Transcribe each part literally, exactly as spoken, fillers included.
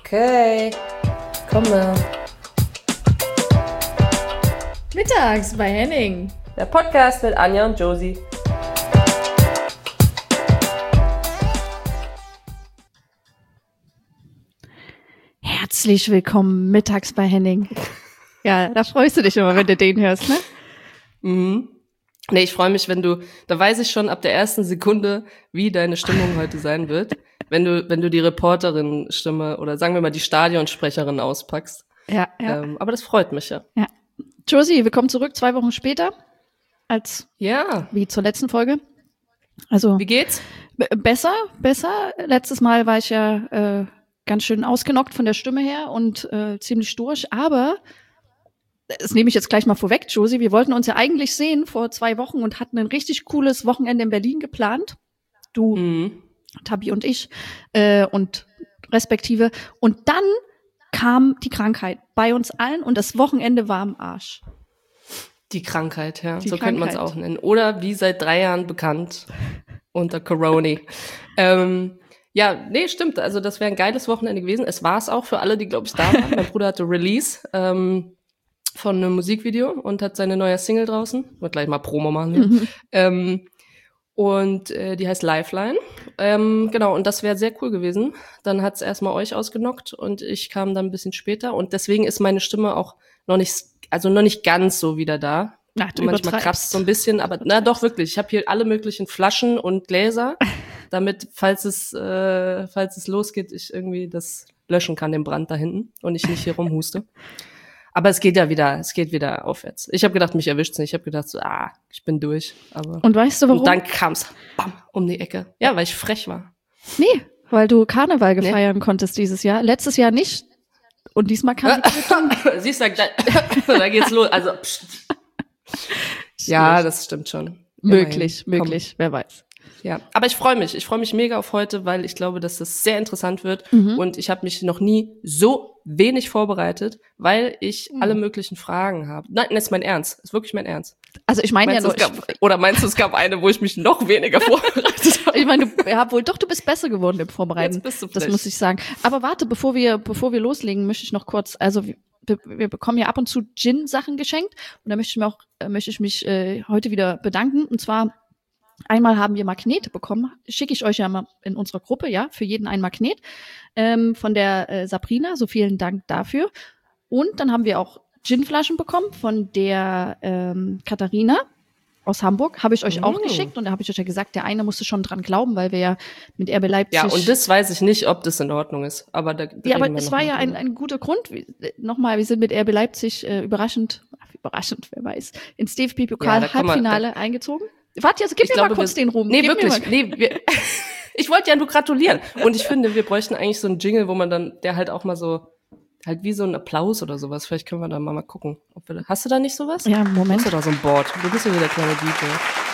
Okay, komme. Mittags bei Henning. Der Podcast mit Anja und Josie. Herzlich willkommen mittags bei Henning. Ja, da freust du dich immer, wenn du den hörst, ne? Mhm. Nee, ich freue mich, wenn du, da weiß ich schon ab der ersten Sekunde, wie deine Stimmung heute sein wird, wenn du, wenn du die Reporterin-Stimme oder sagen wir mal die Stadionsprecherin auspackst. Ja, ja. Ähm, aber das freut mich ja. Ja. Josie, willkommen zurück, zwei Wochen später, als Ja. wie zur letzten Folge. Also Wie geht's? b- besser, besser. Letztes Mal war ich ja äh, ganz schön ausgenockt von der Stimme her und äh, ziemlich durch, aber das nehme ich jetzt gleich mal vorweg, Josie. Wir wollten uns ja eigentlich sehen vor zwei Wochen und hatten ein richtig cooles Wochenende in Berlin geplant. Du, Mhm. Tabi und ich äh, und respektive. Und dann kam die Krankheit bei uns allen und das Wochenende war am Arsch. Die Krankheit, ja. Die so könnte man es Krankheit. auch nennen. Oder wie seit drei Jahren bekannt unter Corona. ähm, ja, nee, stimmt. Also das wäre ein geiles Wochenende gewesen. Es war es auch für alle, die, glaube ich, da waren. Mein Bruder hatte Release ähm, von einem Musikvideo und hat seine neue Single draußen. Wird gleich mal Promo machen hier. Mhm. Ähm, und äh, die heißt Lifeline. Ähm, genau, und das wäre sehr cool gewesen. Dann hat's erstmal euch ausgenockt und ich kam dann ein bisschen später. Und deswegen ist meine Stimme auch noch nicht, also noch nicht ganz so wieder da. Ach, du Manchmal übertreibst. kratzt so ein bisschen, aber na doch wirklich. Ich habe hier alle möglichen Flaschen und Gläser, damit, falls es, äh, falls es losgeht, ich irgendwie das löschen kann, den Brand da hinten und ich nicht hier rumhuste. Aber es geht ja wieder, es geht wieder aufwärts. Ich habe gedacht, mich erwischt's nicht. Ich habe gedacht, so, ah, ich bin durch. Aber Und weißt du warum? und dann kam's, bam, um die Ecke. Ja, weil ich frech war. Nee, weil du Karneval gefeiern konntest dieses Jahr. Letztes Jahr nicht. Und diesmal kam die Quittung. Siehst du, da, da geht's los. Also, pst. Ja, das stimmt schon. Möglich, Immerhin. Komm. möglich, wer weiß. Ja, aber ich freue mich. Ich freue mich mega auf heute, weil ich glaube, dass das sehr interessant wird. Mhm. Und ich habe mich noch nie so wenig vorbereitet, weil ich Mhm. alle möglichen Fragen habe. Nein, das ist mein Ernst. Das ist wirklich mein Ernst. Also ich meine ja Meinst du, nur, es gab, oder meinst du, es gab eine, wo ich mich noch weniger vorbereitet habe? ich meine, du, ja, wohl doch, du bist besser geworden im Vorbereiten. Jetzt bist du Das frech. muss ich sagen. Aber warte, bevor wir, bevor wir loslegen, möchte ich noch kurz, also wir, wir bekommen ja ab und zu Gin-Sachen geschenkt und da möchte ich mir auch, äh, möchte ich mich äh, heute wieder bedanken. Und zwar einmal haben wir Magnete bekommen, schicke ich euch ja mal in unserer Gruppe, ja, für jeden ein Magnet ähm, von der äh, Sabrina. So vielen Dank dafür. Und dann haben wir auch Ginflaschen bekommen von der ähm, Katharina aus Hamburg. Habe ich euch auch Mm. geschickt und da habe ich euch ja gesagt, der eine musste schon dran glauben, weil wir ja mit R B Leipzig. Ja, und das weiß ich nicht, ob das in Ordnung ist. Aber da, da Ja, aber reden wir es noch war mal ja ein, drüber. ein guter Grund. Wie- Nochmal, wir sind mit R B Leipzig äh, überraschend, ach, überraschend, wer weiß, ins D F Ja, B-Pokal da kann man- Halbfinale eingezogen. Warte, also gib Ich mir glaube, mal kurz wir- den Ruhm. Nee, Gib mir wirklich. mal- Nee, wir, ich wollte ja nur gratulieren. Und ich finde, wir bräuchten eigentlich so einen Jingle, wo man dann, der halt auch mal so, halt wie so ein Applaus oder sowas. Vielleicht können wir da mal, mal gucken. Ob wir, hast du da nicht sowas? Ja, Du Moment. hast ja da so ein Board. Du bist ja wieder der kleine D J.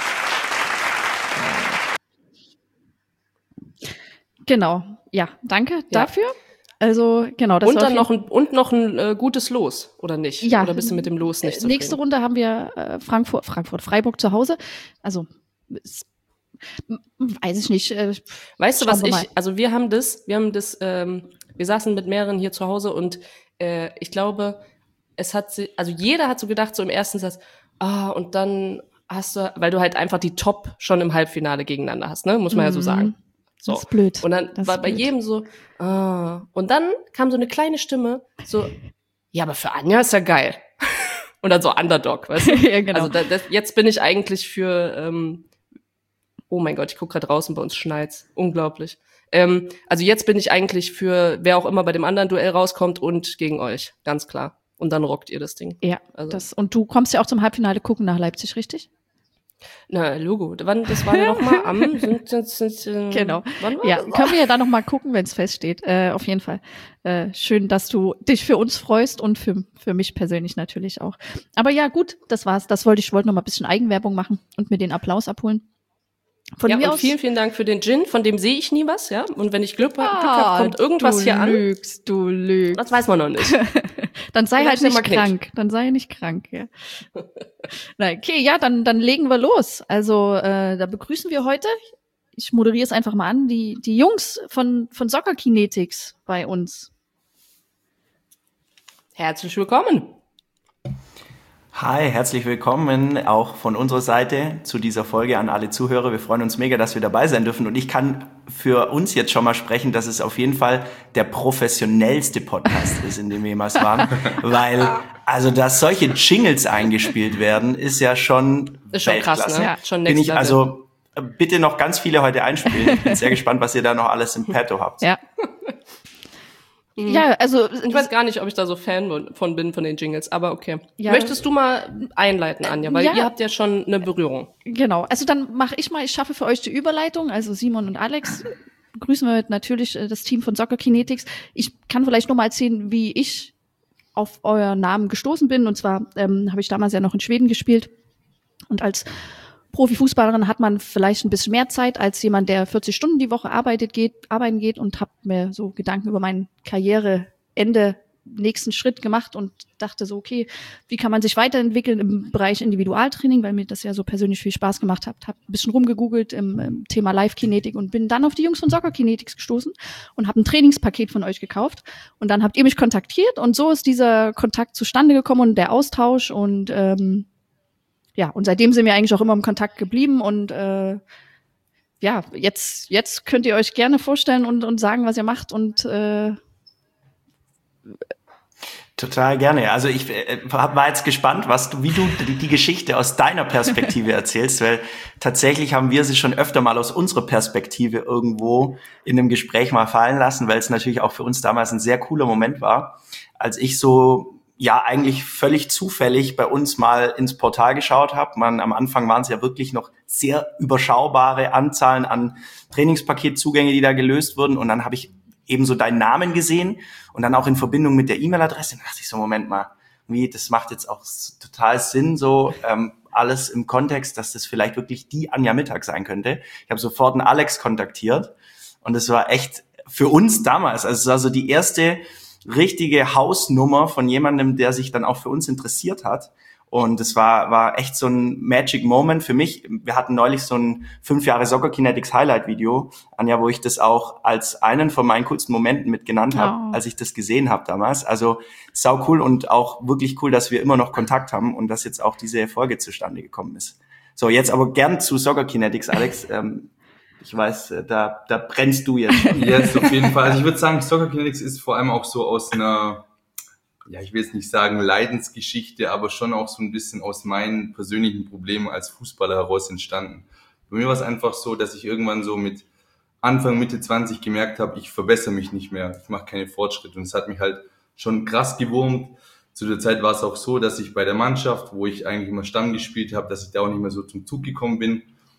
Genau. Ja, danke dafür. Also, genau, das Und war dann auf noch ein, und noch ein äh, gutes Los, oder nicht? Ja. Oder bist du mit dem Los nicht jeden- zufrieden? Nächste Runde haben wir äh, Frankfurt, Frankfurt, Freiburg zu Hause. Also, es, m- weiß ich nicht. Äh, Weißt du, schauen was wir ich, mal. also wir haben das, wir haben das, ähm, wir saßen mit mehreren hier zu Hause und äh, ich glaube, es hat sie, also jeder hat so gedacht, so im ersten Satz, ah, und dann hast du, weil du halt einfach die Top schon im Halbfinale gegeneinander hast, ne? Muss man ja so Mhm. sagen. So. Das ist blöd. Und dann Das war ist bei blöd. jedem so, ah, und dann kam so eine kleine Stimme, so, ja, aber für Anja ist ja geil. Und dann so Underdog, weißt du? Ja, genau. Also da, das, jetzt bin ich eigentlich für, ähm, oh mein Gott, ich guck gerade raus und bei uns schneit's. Unglaublich. Ähm, also jetzt bin ich eigentlich für, wer auch immer bei dem anderen Duell rauskommt und gegen euch, ganz klar. Und dann rockt ihr das Ding. Ja, Also, das, und du kommst ja auch zum Halbfinale gucken nach Leipzig, richtig? na, Logo. Wann, das war ja noch mal am, sind, sind, sind, äh, Genau. Wann war Ja, das? können wir ja dann noch mal gucken, wenn es feststeht. Äh, auf jeden Fall. Äh, schön, dass du dich für uns freust und für, für mich persönlich natürlich auch. Aber ja, gut, das war's. Das wollte ich, wollte noch mal ein bisschen Eigenwerbung machen und mir den Applaus abholen. Von Ja, mir und aus. vielen, vielen Dank für den Gin, von dem sehe ich nie was, ja. Und wenn ich Glück, Glück Ah, habe, kommt irgendwas du hier an. lügst, du lügst. Das weiß man noch nicht. Dann sei Vielleicht halt nicht ja Magnet. krank. Dann sei nicht krank, ja. Na, okay, ja, dann, dann legen wir los. Also, äh, da begrüßen wir heute, ich moderiere es einfach mal an, die, die Jungs von, von Soccer Kinetics bei uns. Herzlich willkommen. Hi, herzlich willkommen auch von unserer Seite zu dieser Folge an alle Zuhörer. Wir freuen uns mega, dass wir dabei sein dürfen. Und ich kann für uns jetzt schon mal sprechen, dass es auf jeden Fall der professionellste Podcast ist, in dem wir jemals waren. Weil, also, dass solche Jingles eingespielt werden, ist ja schon Ist schon Weltklasse. krass, ne? Ja, schon Bin next ich level. also bitte noch ganz viele heute einspielen. Ich bin sehr gespannt, was ihr da noch alles im Petto habt. Ja. Ja, also Ich weiß gar nicht, ob ich da so Fan von bin, von den Jingles, aber okay. Ja. Möchtest du mal einleiten, Anja? Weil Ja. ihr habt ja schon eine Berührung. Genau, also dann mache ich mal, ich schaffe für euch die Überleitung, also Simon und Alex, grüßen wir natürlich äh, das Team von Soccer Kinetics. Ich kann vielleicht noch mal erzählen, wie ich auf euren Namen gestoßen bin, und zwar ähm, habe ich damals ja noch in Schweden gespielt, und als Profifußballerin hat man vielleicht ein bisschen mehr Zeit als jemand, der vierzig Stunden die Woche arbeitet geht, arbeiten geht, und habe mir so Gedanken über mein Karriereende, nächsten Schritt gemacht und dachte so, okay, wie kann man sich weiterentwickeln im Bereich Individualtraining, weil mir das ja so persönlich viel Spaß gemacht hat. Habe ein bisschen rumgegoogelt im, im Thema Live-Kinetik und bin dann auf die Jungs von Soccer Kinetics gestoßen und habe ein Trainingspaket von euch gekauft. Und dann habt ihr mich kontaktiert und so ist dieser Kontakt zustande gekommen und der Austausch, und ähm, ja, und seitdem sind wir eigentlich auch immer im Kontakt geblieben, und äh, ja, jetzt jetzt könnt ihr euch gerne vorstellen und und sagen, was ihr macht, und äh, Total gerne. Also ich äh, war jetzt gespannt, was du, wie du die, die Geschichte aus deiner Perspektive erzählst, weil tatsächlich haben wir sie schon öfter mal aus unserer Perspektive irgendwo in einem Gespräch mal fallen lassen, weil es natürlich auch für uns damals ein sehr cooler Moment war, als ich so ja eigentlich völlig zufällig bei uns mal ins Portal geschaut habe. Man, am Anfang waren es ja wirklich noch sehr überschaubare Anzahlen an Trainingspaketzugänge, die da gelöst wurden, und dann habe ich eben so deinen Namen gesehen und dann auch in Verbindung mit der E-Mail-Adresse. Da dachte ich so, Moment mal, wie, das macht jetzt auch total Sinn, so ähm, alles im Kontext, dass das vielleicht wirklich die Anja Mittag sein könnte. Ich habe sofort einen Alex kontaktiert, und es war echt für uns damals, also es war so die erste richtige Hausnummer von jemandem, der sich dann auch für uns interessiert hat. Und es war war echt so ein Magic Moment für mich. Wir hatten neulich so ein fünf Jahre Soccer Kinetics Highlight Video, Anja, wo ich das auch als einen von meinen coolsten Momenten mit genannt habe, Oh. als ich das gesehen habe damals. Also sau cool, und auch wirklich cool, dass wir immer noch Kontakt haben und dass jetzt auch diese Folge zustande gekommen ist. So, jetzt aber gern zu Soccer Kinetics, Alex. ähm, ich weiß, äh, da da brennst du jetzt schon. Yes, auf jeden Fall. Also ich würde sagen, Soccer Kinetics ist vor allem auch so aus einer, ja, ich will jetzt nicht sagen Leidensgeschichte, aber schon auch so ein bisschen aus meinen persönlichen Problemen als Fußballer heraus entstanden. Bei mir war es einfach so, dass ich irgendwann so mit Anfang, Mitte zwanzig gemerkt habe, ich verbessere mich nicht mehr, ich mache keine Fortschritte, und es hat mich halt schon krass gewurmt. Zu der Zeit war es auch so, dass ich bei der Mannschaft, wo ich eigentlich immer Stamm gespielt habe, dass ich da auch nicht mehr so zum Zug gekommen bin,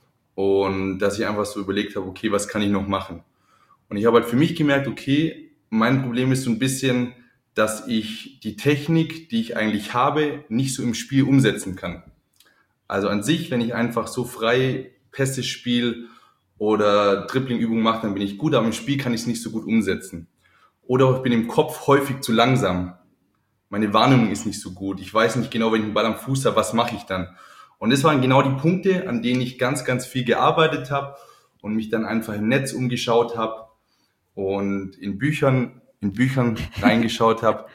und dass ich einfach so überlegt habe, okay, was kann ich noch machen? Und ich habe halt für mich gemerkt, okay, mein Problem ist so ein bisschen, dass ich die Technik, die ich eigentlich habe, nicht so im Spiel umsetzen kann. Also an sich, wenn ich einfach so frei Pässe spiele oder Dribbling-Übungen mache, dann bin ich gut, aber im Spiel kann ich es nicht so gut umsetzen. Oder auch ich bin im Kopf häufig zu langsam. Meine Wahrnehmung ist nicht so gut. Ich weiß nicht genau, wenn ich einen Ball am Fuß habe, was mache ich dann? Und das waren genau die Punkte, an denen ich ganz, ganz viel gearbeitet habe und mich dann einfach im Netz umgeschaut habe und in Büchern, in Büchern reingeschaut habe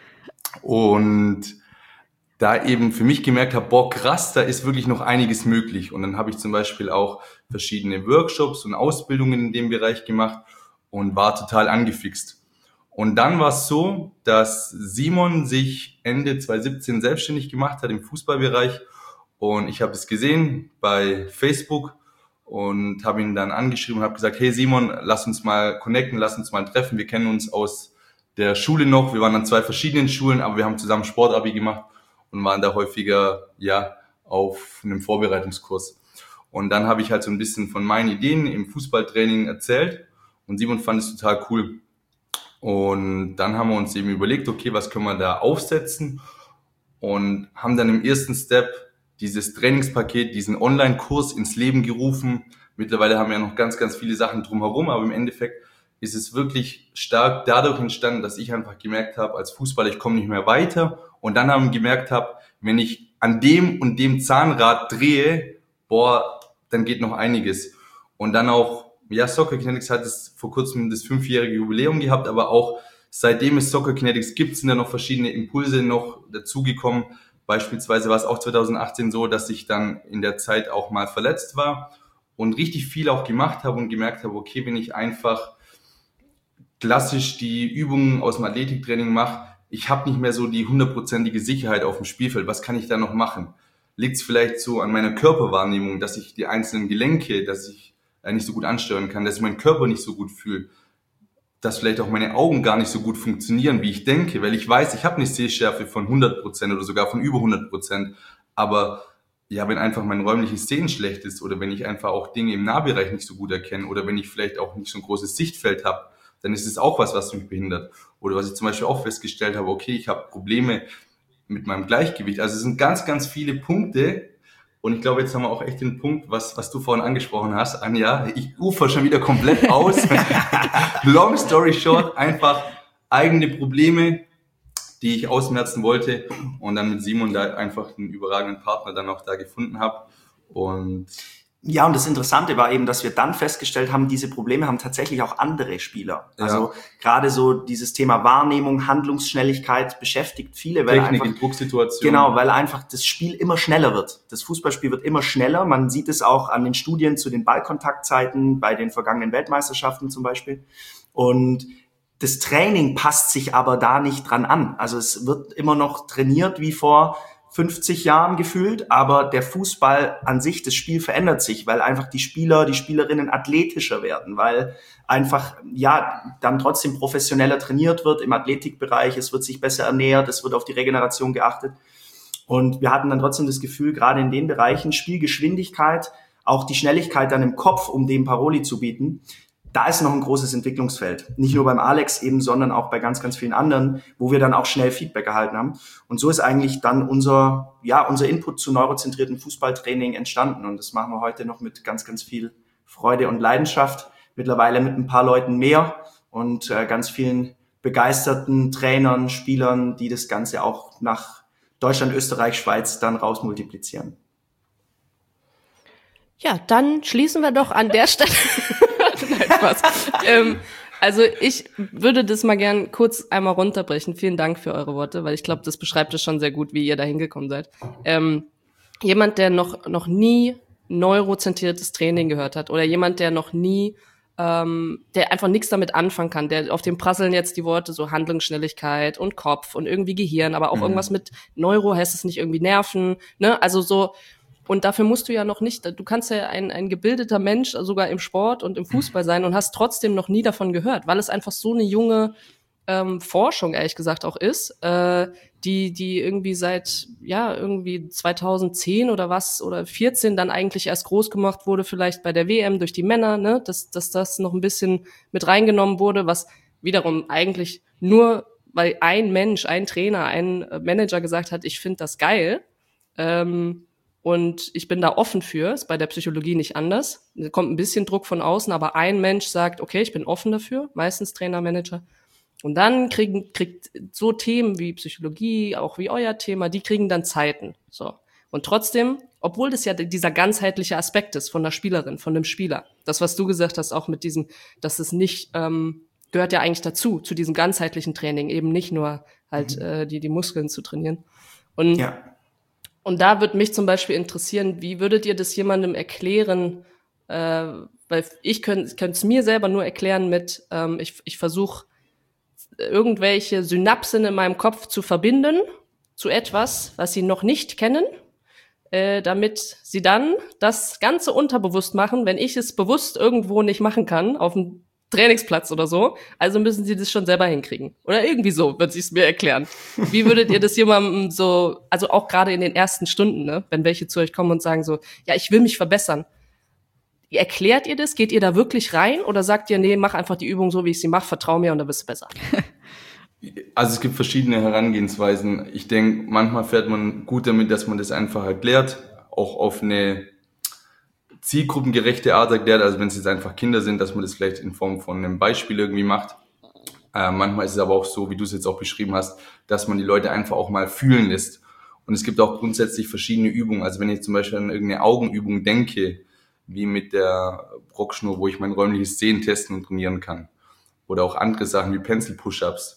und da eben für mich gemerkt habe, boah, krass, da ist wirklich noch einiges möglich. Und dann habe ich zum Beispiel auch verschiedene Workshops und Ausbildungen in dem Bereich gemacht und war total angefixt. Und dann war es so, dass Simon sich Ende zwanzig siebzehn selbstständig gemacht hat im Fußballbereich, und ich habe es gesehen bei Facebook und habe ihn dann angeschrieben und habe gesagt, hey Simon, lass uns mal connecten, lass uns mal treffen. Wir kennen uns aus der Schule noch, wir waren an zwei verschiedenen Schulen, aber wir haben zusammen Sportabi gemacht und waren da häufiger ja auf einem Vorbereitungskurs. Und dann habe ich halt so ein bisschen von meinen Ideen im Fußballtraining erzählt, und Simon fand es total cool. Und dann haben wir uns eben überlegt, okay, was können wir da aufsetzen, und haben dann im ersten Step dieses Trainingspaket, diesen Online-Kurs ins Leben gerufen. Mittlerweile haben wir ja noch ganz, ganz viele Sachen drumherum, aber im Endeffekt ist es wirklich stark dadurch entstanden, dass ich einfach gemerkt habe, als Fußballer, ich komme nicht mehr weiter, und dann haben wir gemerkt habe, wenn ich an dem und dem Zahnrad drehe, boah, dann geht noch einiges. Und dann auch, ja, Soccer Kinetics hat es vor kurzem das fünfjährige Jubiläum gehabt, aber auch seitdem es Soccer Kinetics gibt, sind da noch verschiedene Impulse noch dazugekommen. Beispielsweise war es auch zwanzig achtzehn so, dass ich dann in der Zeit auch mal verletzt war und richtig viel auch gemacht habe und gemerkt habe, okay, wenn ich einfach klassisch die Übungen aus dem Athletiktraining mache, ich habe nicht mehr so die hundertprozentige Sicherheit auf dem Spielfeld. Was kann ich da noch machen? Liegt es vielleicht so an meiner Körperwahrnehmung, dass ich die einzelnen Gelenke, dass ich äh, nicht so gut ansteuern kann, dass ich meinen Körper nicht so gut fühle, dass vielleicht auch meine Augen gar nicht so gut funktionieren, wie ich denke, weil ich weiß, ich habe eine Sehschärfe von hundert Prozent oder sogar von über hundert Prozent, aber ja, wenn einfach mein räumliches Sehen schlecht ist oder wenn ich einfach auch Dinge im Nahbereich nicht so gut erkenne oder wenn ich vielleicht auch nicht so ein großes Sichtfeld habe, dann ist es auch was, was mich behindert. Oder was ich zum Beispiel auch festgestellt habe, okay, ich habe Probleme mit meinem Gleichgewicht. Also es sind ganz, ganz viele Punkte. Und ich glaube, jetzt haben wir auch echt den Punkt, was, was du vorhin angesprochen hast, Anja. Ich ufer schon wieder komplett aus. Long story short, einfach eigene Probleme, die ich ausmerzen wollte. Und dann mit Simon da einfach einen überragenden Partner dann auch da gefunden habe. Und ja, und das Interessante war eben, dass wir dann festgestellt haben, diese Probleme haben tatsächlich auch andere Spieler. Ja. Also gerade so dieses Thema Wahrnehmung, Handlungsschnelligkeit beschäftigt viele. Weil Technik einfach, in Drucksituationen. Genau, weil einfach das Spiel immer schneller wird. Das Fußballspiel wird immer schneller. Man sieht es auch an den Studien zu den Ballkontaktzeiten bei den vergangenen Weltmeisterschaften zum Beispiel. Und das Training passt sich aber da nicht dran an. Also es wird immer noch trainiert wie vor fünfzig Jahren gefühlt, aber der Fußball an sich, das Spiel verändert sich, weil einfach die Spieler, die Spielerinnen athletischer werden, weil einfach, ja, dann trotzdem professioneller trainiert wird im Athletikbereich, es wird sich besser ernährt, es wird auf die Regeneration geachtet. Und wir hatten dann trotzdem das Gefühl, gerade in den Bereichen Spielgeschwindigkeit, auch die Schnelligkeit dann im Kopf, um dem Paroli zu bieten, da ist noch ein großes Entwicklungsfeld. Nicht nur beim Alex eben, sondern auch bei ganz, ganz vielen anderen, wo wir dann auch schnell Feedback erhalten haben. Und so ist eigentlich dann unser, ja, unser Input zu neurozentrierten Fußballtraining entstanden. Und das machen wir heute noch mit ganz, ganz viel Freude und Leidenschaft. Mittlerweile mit ein paar Leuten mehr und äh, ganz vielen begeisterten Trainern, Spielern, die das Ganze auch nach Deutschland, Österreich, Schweiz dann raus multiplizieren. Ja, dann schließen wir doch an der Stelle. Nein, Spaß. ähm, also ich würde das mal gern kurz einmal runterbrechen. Vielen Dank für eure Worte, weil ich glaube, das beschreibt es schon sehr gut, wie ihr da hingekommen seid. Ähm, jemand, der noch noch nie neurozentriertes Training gehört hat oder jemand, der noch nie, ähm, der einfach nichts damit anfangen kann, der auf dem prasseln jetzt die Worte so Handlungsschnelligkeit und Kopf und irgendwie Gehirn, aber auch mhm. irgendwas mit Neuro, heißt es nicht irgendwie Nerven, ne? Also so. Und dafür musst du ja noch nicht, du kannst ja ein, ein gebildeter Mensch sogar im Sport und im Fußball sein und hast trotzdem noch nie davon gehört, weil es einfach so eine junge ähm, Forschung, ehrlich gesagt, auch ist, äh, die die irgendwie seit, ja, irgendwie zweitausendzehn oder was, oder vierzehn dann eigentlich erst groß gemacht wurde, vielleicht bei der W M durch die Männer, ne, dass, dass das noch ein bisschen mit reingenommen wurde, was wiederum eigentlich nur, weil ein Mensch, ein Trainer, ein Manager gesagt hat, ich finde das geil, ähm, und ich bin da offen für, ist bei der Psychologie nicht anders. Da kommt ein bisschen Druck von außen, aber ein Mensch sagt, okay, ich bin offen dafür, meistens Trainer, Manager. Und dann kriegen, kriegt so Themen wie Psychologie, auch wie euer Thema, die kriegen dann Zeiten. So. Und trotzdem, obwohl das ja dieser ganzheitliche Aspekt ist von der Spielerin, von dem Spieler. Das, was du gesagt hast, auch mit diesem, dass es nicht, ähm, gehört ja eigentlich dazu, zu diesem ganzheitlichen Training, eben nicht nur halt mhm. äh, die, die Muskeln zu trainieren. Und ja. Und da würde mich zum Beispiel interessieren, wie würdet ihr das jemandem erklären, äh, weil ich könnte es mir selber nur erklären mit, ähm, ich, ich versuche irgendwelche Synapsen in meinem Kopf zu verbinden zu etwas, was sie noch nicht kennen, äh, damit sie dann das Ganze unterbewusst machen, wenn ich es bewusst irgendwo nicht machen kann, auf dem Trainingsplatz oder so, also müssen sie das schon selber hinkriegen. Oder irgendwie so, wird sie es mir erklären. Wie würdet ihr das jemandem so, also auch gerade in den ersten Stunden, ne, wenn welche zu euch kommen und sagen so, ja, ich will mich verbessern. Erklärt ihr das? Geht ihr da wirklich rein? Oder sagt ihr, nee, mach einfach die Übung so, wie ich sie mache, vertrau mir und dann wirst du besser? Also es gibt verschiedene Herangehensweisen. Ich denke, manchmal fährt man gut damit, dass man das einfach erklärt, auch auf eine zielgruppengerechte Art erklärt, also wenn es jetzt einfach Kinder sind, dass man das vielleicht in Form von einem Beispiel irgendwie macht. Äh, manchmal ist es aber auch so, wie du es jetzt auch beschrieben hast, dass man die Leute einfach auch mal fühlen lässt. Und es gibt auch grundsätzlich verschiedene Übungen. Also wenn ich zum Beispiel an irgendeine Augenübung denke, wie mit der Brockschnur, wo ich mein räumliches Sehen testen und trainieren kann. Oder auch andere Sachen wie Pencil-Push-Ups.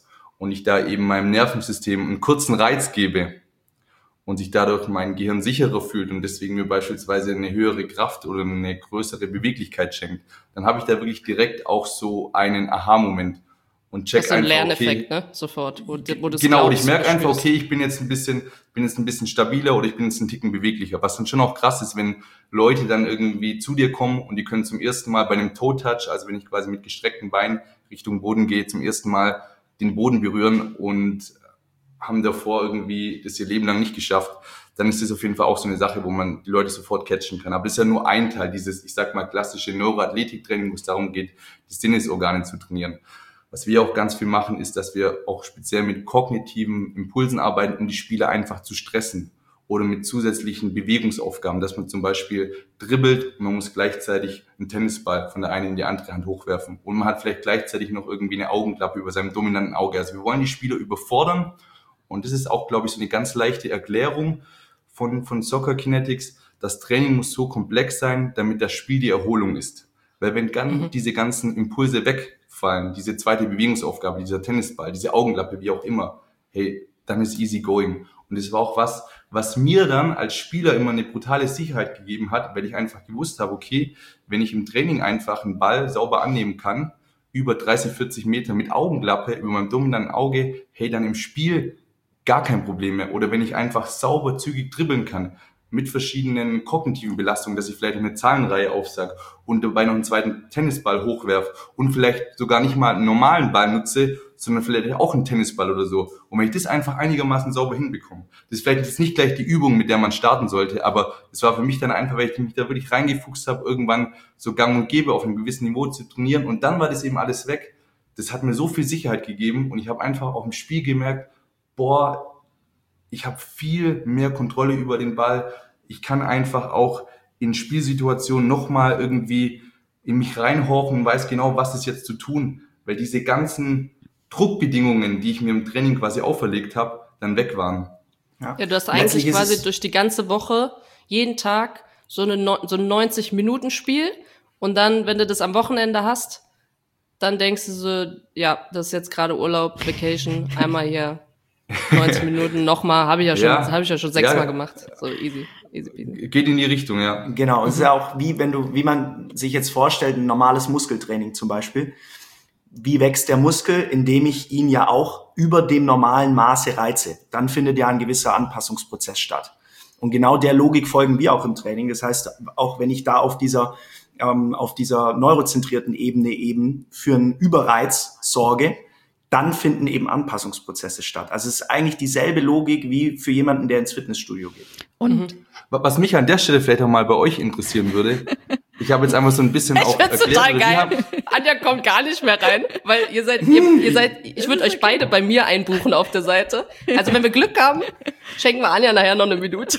und ich da eben meinem Nervensystem einen kurzen Reiz gebe und sich dadurch mein Gehirn sicherer fühlt und deswegen mir beispielsweise eine höhere Kraft oder eine größere Beweglichkeit schenkt, dann habe ich da wirklich direkt auch so einen Aha-Moment und check das ist ein einfach, Lerneffekt, okay, ne? Sofort. Wo, wo du's genau, und glaubst, ich merke einfach, spürst. okay, ich bin jetzt ein bisschen, bin jetzt ein bisschen stabiler oder ich bin jetzt ein Ticken beweglicher. Was dann schon auch krass ist, wenn Leute dann irgendwie zu dir kommen und die können zum ersten Mal bei einem Toe-Touch, also wenn ich quasi mit gestreckten Beinen Richtung Boden gehe, zum ersten Mal den Boden berühren und haben davor irgendwie das ihr Leben lang nicht geschafft, dann ist das auf jeden Fall auch so eine Sache, wo man die Leute sofort catchen kann. Aber das ist ja nur ein Teil dieses, ich sag mal, klassische Neuroathletiktraining, wo es darum geht, die Sinnesorgane zu trainieren. Was wir auch ganz viel machen, ist, dass wir auch speziell mit kognitiven Impulsen arbeiten, um die Spieler einfach zu stressen oder mit zusätzlichen Bewegungsaufgaben, dass man zum Beispiel dribbelt und man muss gleichzeitig einen Tennisball von der einen in die andere Hand hochwerfen und man hat vielleicht gleichzeitig noch irgendwie eine Augenklappe über seinem dominanten Auge. Also wir wollen die Spieler überfordern und das ist auch, glaube ich, so eine ganz leichte Erklärung von, von Soccer Kinetics. Das Training muss so komplex sein, damit das Spiel die Erholung ist. Weil wenn dann mhm. diese ganzen Impulse wegfallen, diese zweite Bewegungsaufgabe, dieser Tennisball, diese Augenklappe, wie auch immer, hey, dann ist easy going. Und das war auch was, was mir dann als Spieler immer eine brutale Sicherheit gegeben hat, weil ich einfach gewusst habe, okay, wenn ich im Training einfach einen Ball sauber annehmen kann, über dreißig, vierzig Meter mit Augenklappe, über meinem dominanten Auge, hey, dann im Spiel gar kein Problem mehr. Oder wenn ich einfach sauber, zügig dribbeln kann, mit verschiedenen kognitiven Belastungen, dass ich vielleicht eine Zahlenreihe aufsage und dabei noch einen zweiten Tennisball hochwerfe und vielleicht sogar nicht mal einen normalen Ball nutze, sondern vielleicht auch einen Tennisball oder so. Und wenn ich das einfach einigermaßen sauber hinbekomme, das ist vielleicht jetzt nicht gleich die Übung, mit der man starten sollte, aber es war für mich dann einfach, weil ich mich da wirklich reingefuchst habe, irgendwann so gang und gäbe auf einem gewissen Niveau zu trainieren und dann war das eben alles weg. Das hat mir so viel Sicherheit gegeben und ich habe einfach auch im Spiel gemerkt, boah, ich habe viel mehr Kontrolle über den Ball. Ich kann einfach auch in Spielsituationen nochmal irgendwie in mich reinhorchen und weiß genau, was ist jetzt zu tun. Weil diese ganzen Druckbedingungen, die ich mir im Training quasi auferlegt habe, dann weg waren. Ja, ja, du hast eigentlich quasi durch die ganze Woche jeden Tag so, eine, so ein neunzig-Minuten-Spiel und dann, wenn du das am Wochenende hast, dann denkst du so, ja, das ist jetzt gerade Urlaub, Vacation, einmal hier neunzig Minuten nochmal, habe ich ja schon, ja, habe ich ja schon sechsmal ja, gemacht. So easy, easy peasy. Geht in die Richtung, ja. Genau, und es ist ja auch wie, wenn du, wie man sich jetzt vorstellt, ein normales Muskeltraining zum Beispiel. Wie wächst der Muskel, indem ich ihn ja auch über dem normalen Maße reize? Dann findet ja ein gewisser Anpassungsprozess statt. Und genau der Logik folgen wir auch im Training. Das heißt, auch wenn ich da auf dieser, ähm, auf dieser neurozentrierten Ebene eben für einen Überreiz sorge, dann finden eben Anpassungsprozesse statt. Also es ist eigentlich dieselbe Logik wie für jemanden, der ins Fitnessstudio geht. Und mhm. was mich an der Stelle vielleicht auch mal bei euch interessieren würde, ich habe jetzt einfach so ein bisschen ich auch erklärt. Total geil. Haben, Anja kommt gar nicht mehr rein, weil ihr seid, ihr, ihr seid, ich würde euch beide bei mir einbuchen auf der Seite. Also wenn wir Glück haben, schenken wir Anja nachher noch eine Minute.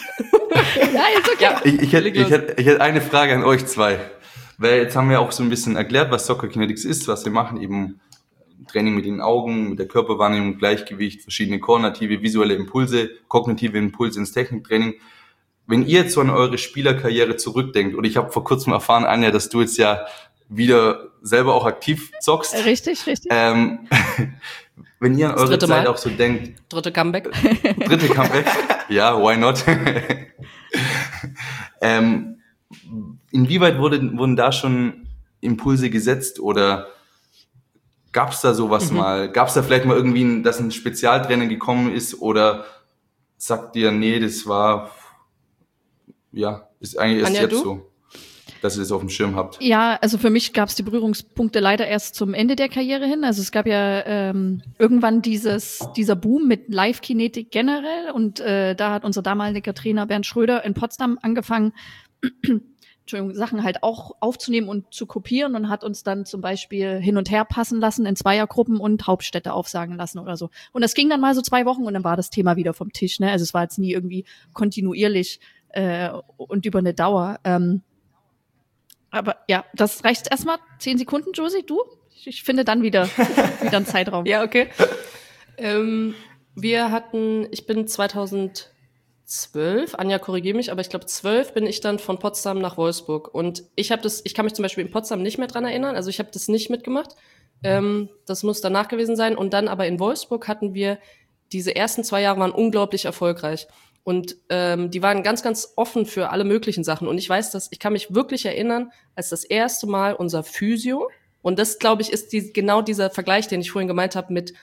Ja, ist okay. Ja, ich, ich, hätte, ich, hätte, ich hätte eine Frage an euch zwei. Weil jetzt haben wir auch so ein bisschen erklärt, was Soccer Kinetics ist, was wir machen, eben Training mit den Augen, mit der Körperwahrnehmung, Gleichgewicht, verschiedene koordinative, visuelle Impulse, kognitive Impulse ins Techniktraining. Wenn ihr jetzt so an eure Spielerkarriere zurückdenkt, und ich habe vor kurzem erfahren, Anja, dass du jetzt ja wieder selber auch aktiv zockst. Richtig, richtig. Ähm, wenn ihr an eure Zeit Mal. auch so denkt. Dritte Comeback. Dritte Comeback. Ja, why not? ähm, inwieweit wurde, wurden da schon Impulse gesetzt oder gab's da sowas mhm. mal? Gab's da vielleicht mal irgendwie, ein, dass ein Spezialtrainer gekommen ist oder sagt dir, nee, das war, ja, ist eigentlich erst Anja, jetzt du? so, dass ihr das auf dem Schirm habt? Ja, also für mich gab's die Berührungspunkte leider erst zum Ende der Karriere hin. Also es gab ja ähm, irgendwann dieses dieser Boom mit Live-Kinetik generell und äh, da hat unser damaliger Trainer Bernd Schröder in Potsdam angefangen, Entschuldigung, Sachen halt auch aufzunehmen und zu kopieren und hat uns dann zum Beispiel hin und her passen lassen in Zweiergruppen und Hauptstädte aufsagen lassen oder so. Und das ging dann mal so zwei Wochen und dann war das Thema wieder vom Tisch. Ne? Also es war jetzt nie irgendwie kontinuierlich äh, und über eine Dauer. Ähm, aber ja, das reicht erstmal. Zehn Sekunden, Josie, du? Ich, ich finde dann wieder, wieder einen Zeitraum. Ja, okay. Ähm, wir hatten, ich bin zweitausendzwölf, Anja, korrigiere mich, aber ich glaube zwölf bin ich dann von Potsdam nach Wolfsburg und ich habe das, ich kann mich zum Beispiel in Potsdam nicht mehr dran erinnern, also ich habe das nicht mitgemacht. Ähm, das muss danach gewesen sein. Und dann aber in Wolfsburg hatten wir, diese ersten zwei Jahre waren unglaublich erfolgreich. Und ähm, die waren ganz, ganz offen für alle möglichen Sachen. Und ich weiß, dass ich kann mich wirklich erinnern, als das erste Mal unser Physio, und das, glaube ich, ist die, genau dieser Vergleich, den ich vorhin gemeint habe mit,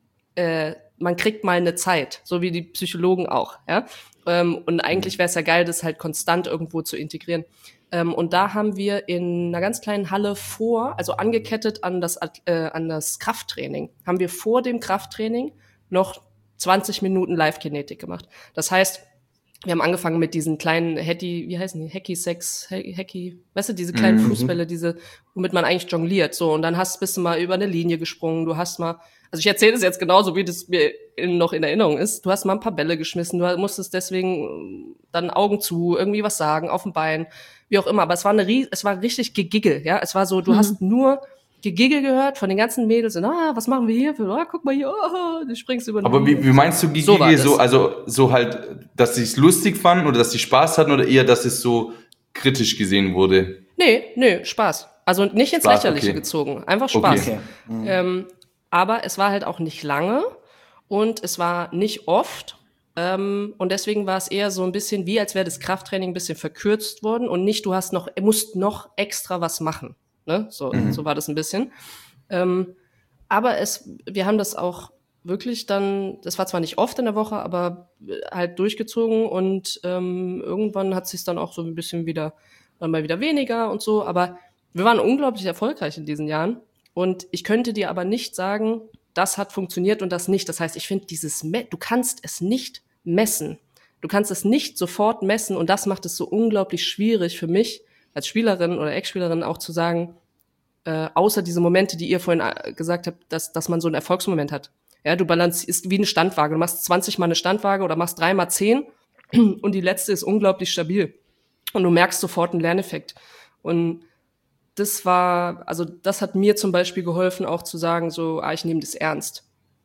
äh, man kriegt mal eine Zeit, so wie die Psychologen auch. Ja? Ähm, und eigentlich wäre es ja geil, das halt konstant irgendwo zu integrieren. Ähm, und da haben wir in einer ganz kleinen Halle vor, also angekettet an das, äh, an das Krafttraining, haben wir vor dem Krafttraining noch zwanzig Minuten Live-Kinetik gemacht. Das heißt, wir haben angefangen mit diesen kleinen Hacky, wie heißen die? Hacky-Sex, Hacky, weißt du, diese kleinen mhm. Fußbälle, diese, womit man eigentlich jongliert. So, und dann hast, bist du mal über eine Linie gesprungen, du hast mal, also ich erzähle das jetzt genauso, wie das mir in, noch in Erinnerung ist. Du hast mal ein paar Bälle geschmissen, du musstest deswegen dann Augen zu, irgendwie was sagen, auf dem Bein, wie auch immer. Aber es war eine, es war richtig Gegiggel, ja. Es war so, du mhm. hast nur Gegigel gehört von den ganzen Mädels und ah, was machen wir hier für, ah, guck mal hier, oh, du springst über den Aber wie, wie meinst du Gegigel? So, so, also, so halt, dass sie es lustig fanden oder dass sie Spaß hatten oder eher, dass es so kritisch gesehen wurde? Nee, nee, Spaß. Also nicht ins Spaß, Lächerliche okay. gezogen, einfach Spaß. Okay. Mhm. Ähm, aber es war halt auch nicht lange und es war nicht oft. Ähm, und deswegen war es eher so ein bisschen wie, als wäre das Krafttraining ein bisschen verkürzt worden und nicht, du hast noch, musst noch extra was machen. Ne? So, mhm. so war das ein bisschen. Ähm, aber es, wir haben das auch wirklich dann, das war zwar nicht oft in der Woche, aber halt durchgezogen und ähm, irgendwann hat sich dann auch so ein bisschen wieder, dann mal wieder weniger und so, aber wir waren unglaublich erfolgreich in diesen Jahren und ich könnte dir aber nicht sagen, das hat funktioniert und das nicht. Das heißt, ich finde dieses, Me- du kannst es nicht messen. Du kannst es nicht sofort messen und das macht es so unglaublich schwierig für mich, als Spielerin oder Ex-Spielerin auch zu sagen, äh, außer diese Momente, die ihr vorhin äh, gesagt habt, dass, dass man so einen Erfolgsmoment hat. Ja, du balancierst wie eine Standwaage. Du machst zwanzig mal eine Standwaage oder machst drei mal zehn und die letzte ist unglaublich stabil. Und du merkst sofort einen Lerneffekt. Und das war, also das hat mir zum Beispiel geholfen, auch zu sagen, so, ah, ich nehme das ernst.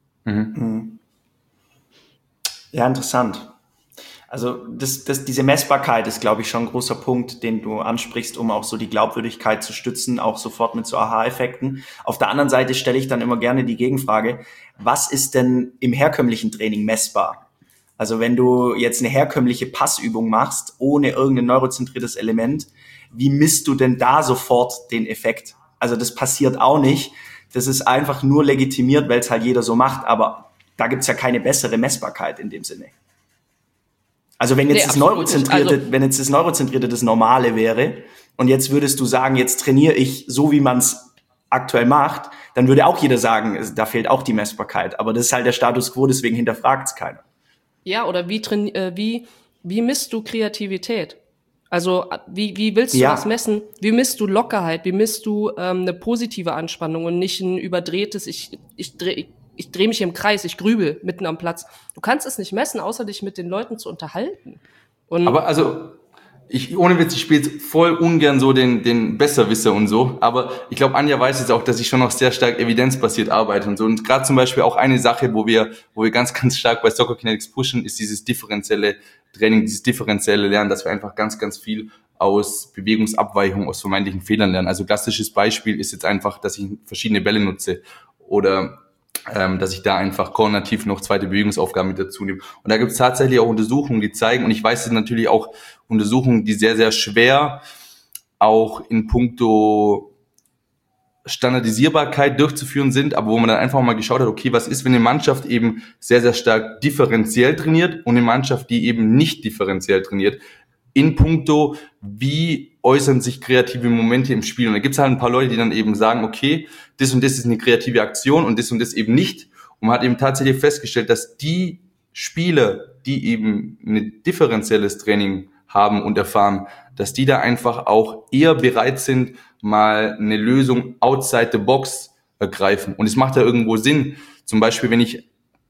Mhm. Ja, interessant. Also das, das, diese Messbarkeit ist, glaube ich, schon ein großer Punkt, den du ansprichst, um auch so die Glaubwürdigkeit zu stützen, auch sofort mit so Aha-Effekten. Auf der anderen Seite stelle ich dann immer gerne die Gegenfrage, was ist denn im herkömmlichen Training messbar? Also wenn du jetzt eine herkömmliche Passübung machst, ohne irgendein neurozentriertes Element, wie misst du denn da sofort den Effekt? Also das passiert auch nicht. Das ist einfach nur legitimiert, weil es halt jeder so macht, aber da gibt's ja keine bessere Messbarkeit in dem Sinne. Also wenn jetzt nee, das Neurozentrierte, also, wenn jetzt das Neurozentrierte das Normale wäre und jetzt würdest du sagen, jetzt trainiere ich so, wie man es aktuell macht, dann würde auch jeder sagen, da fehlt auch die Messbarkeit. Aber das ist halt der Status quo, deswegen hinterfragt es keiner. Ja, oder wie, traini- äh, wie, wie misst du Kreativität? Also wie, wie willst du ja. das messen? Wie misst du Lockerheit? Wie misst du ähm, eine positive Anspannung und nicht ein überdrehtes, ich, ich drehe ich drehe mich im Kreis, ich grübel mitten am Platz. Du kannst es nicht messen, außer dich mit den Leuten zu unterhalten. Und aber also, ich, ohne Witz, ich spiele voll ungern so den, den Besserwisser und so, aber ich glaube, Anja weiß jetzt auch, dass ich schon noch sehr stark evidenzbasiert arbeite und so. Und gerade zum Beispiel auch eine Sache, wo wir, wo wir ganz, ganz stark bei Soccer Kinetics pushen, ist dieses differenzielle Training, dieses differenzielle Lernen, dass wir einfach ganz, ganz viel aus Bewegungsabweichung, aus vermeintlichen Fehlern lernen. Also klassisches Beispiel ist jetzt einfach, dass ich verschiedene Bälle nutze oder ähm, dass ich da einfach koordinativ noch zweite Bewegungsaufgaben mit dazu nehme. Und da gibt es tatsächlich auch Untersuchungen, die zeigen, und ich weiß es natürlich auch Untersuchungen, die sehr, sehr schwer auch in puncto Standardisierbarkeit durchzuführen sind, aber wo man dann einfach mal geschaut hat, okay, was ist, wenn eine Mannschaft eben sehr, sehr stark differenziell trainiert und eine Mannschaft, die eben nicht differenziell trainiert, in puncto, wie äußern sich kreative Momente im Spiel. Und da gibt es halt ein paar Leute, die dann eben sagen, okay, das und das ist eine kreative Aktion und das und das eben nicht. Und man hat eben tatsächlich festgestellt, dass die Spieler, die eben ein differenzielles Training haben und erfahren, dass die da einfach auch eher bereit sind, mal eine Lösung outside the box ergreifen. Und es macht ja irgendwo Sinn. Zum Beispiel, wenn ich,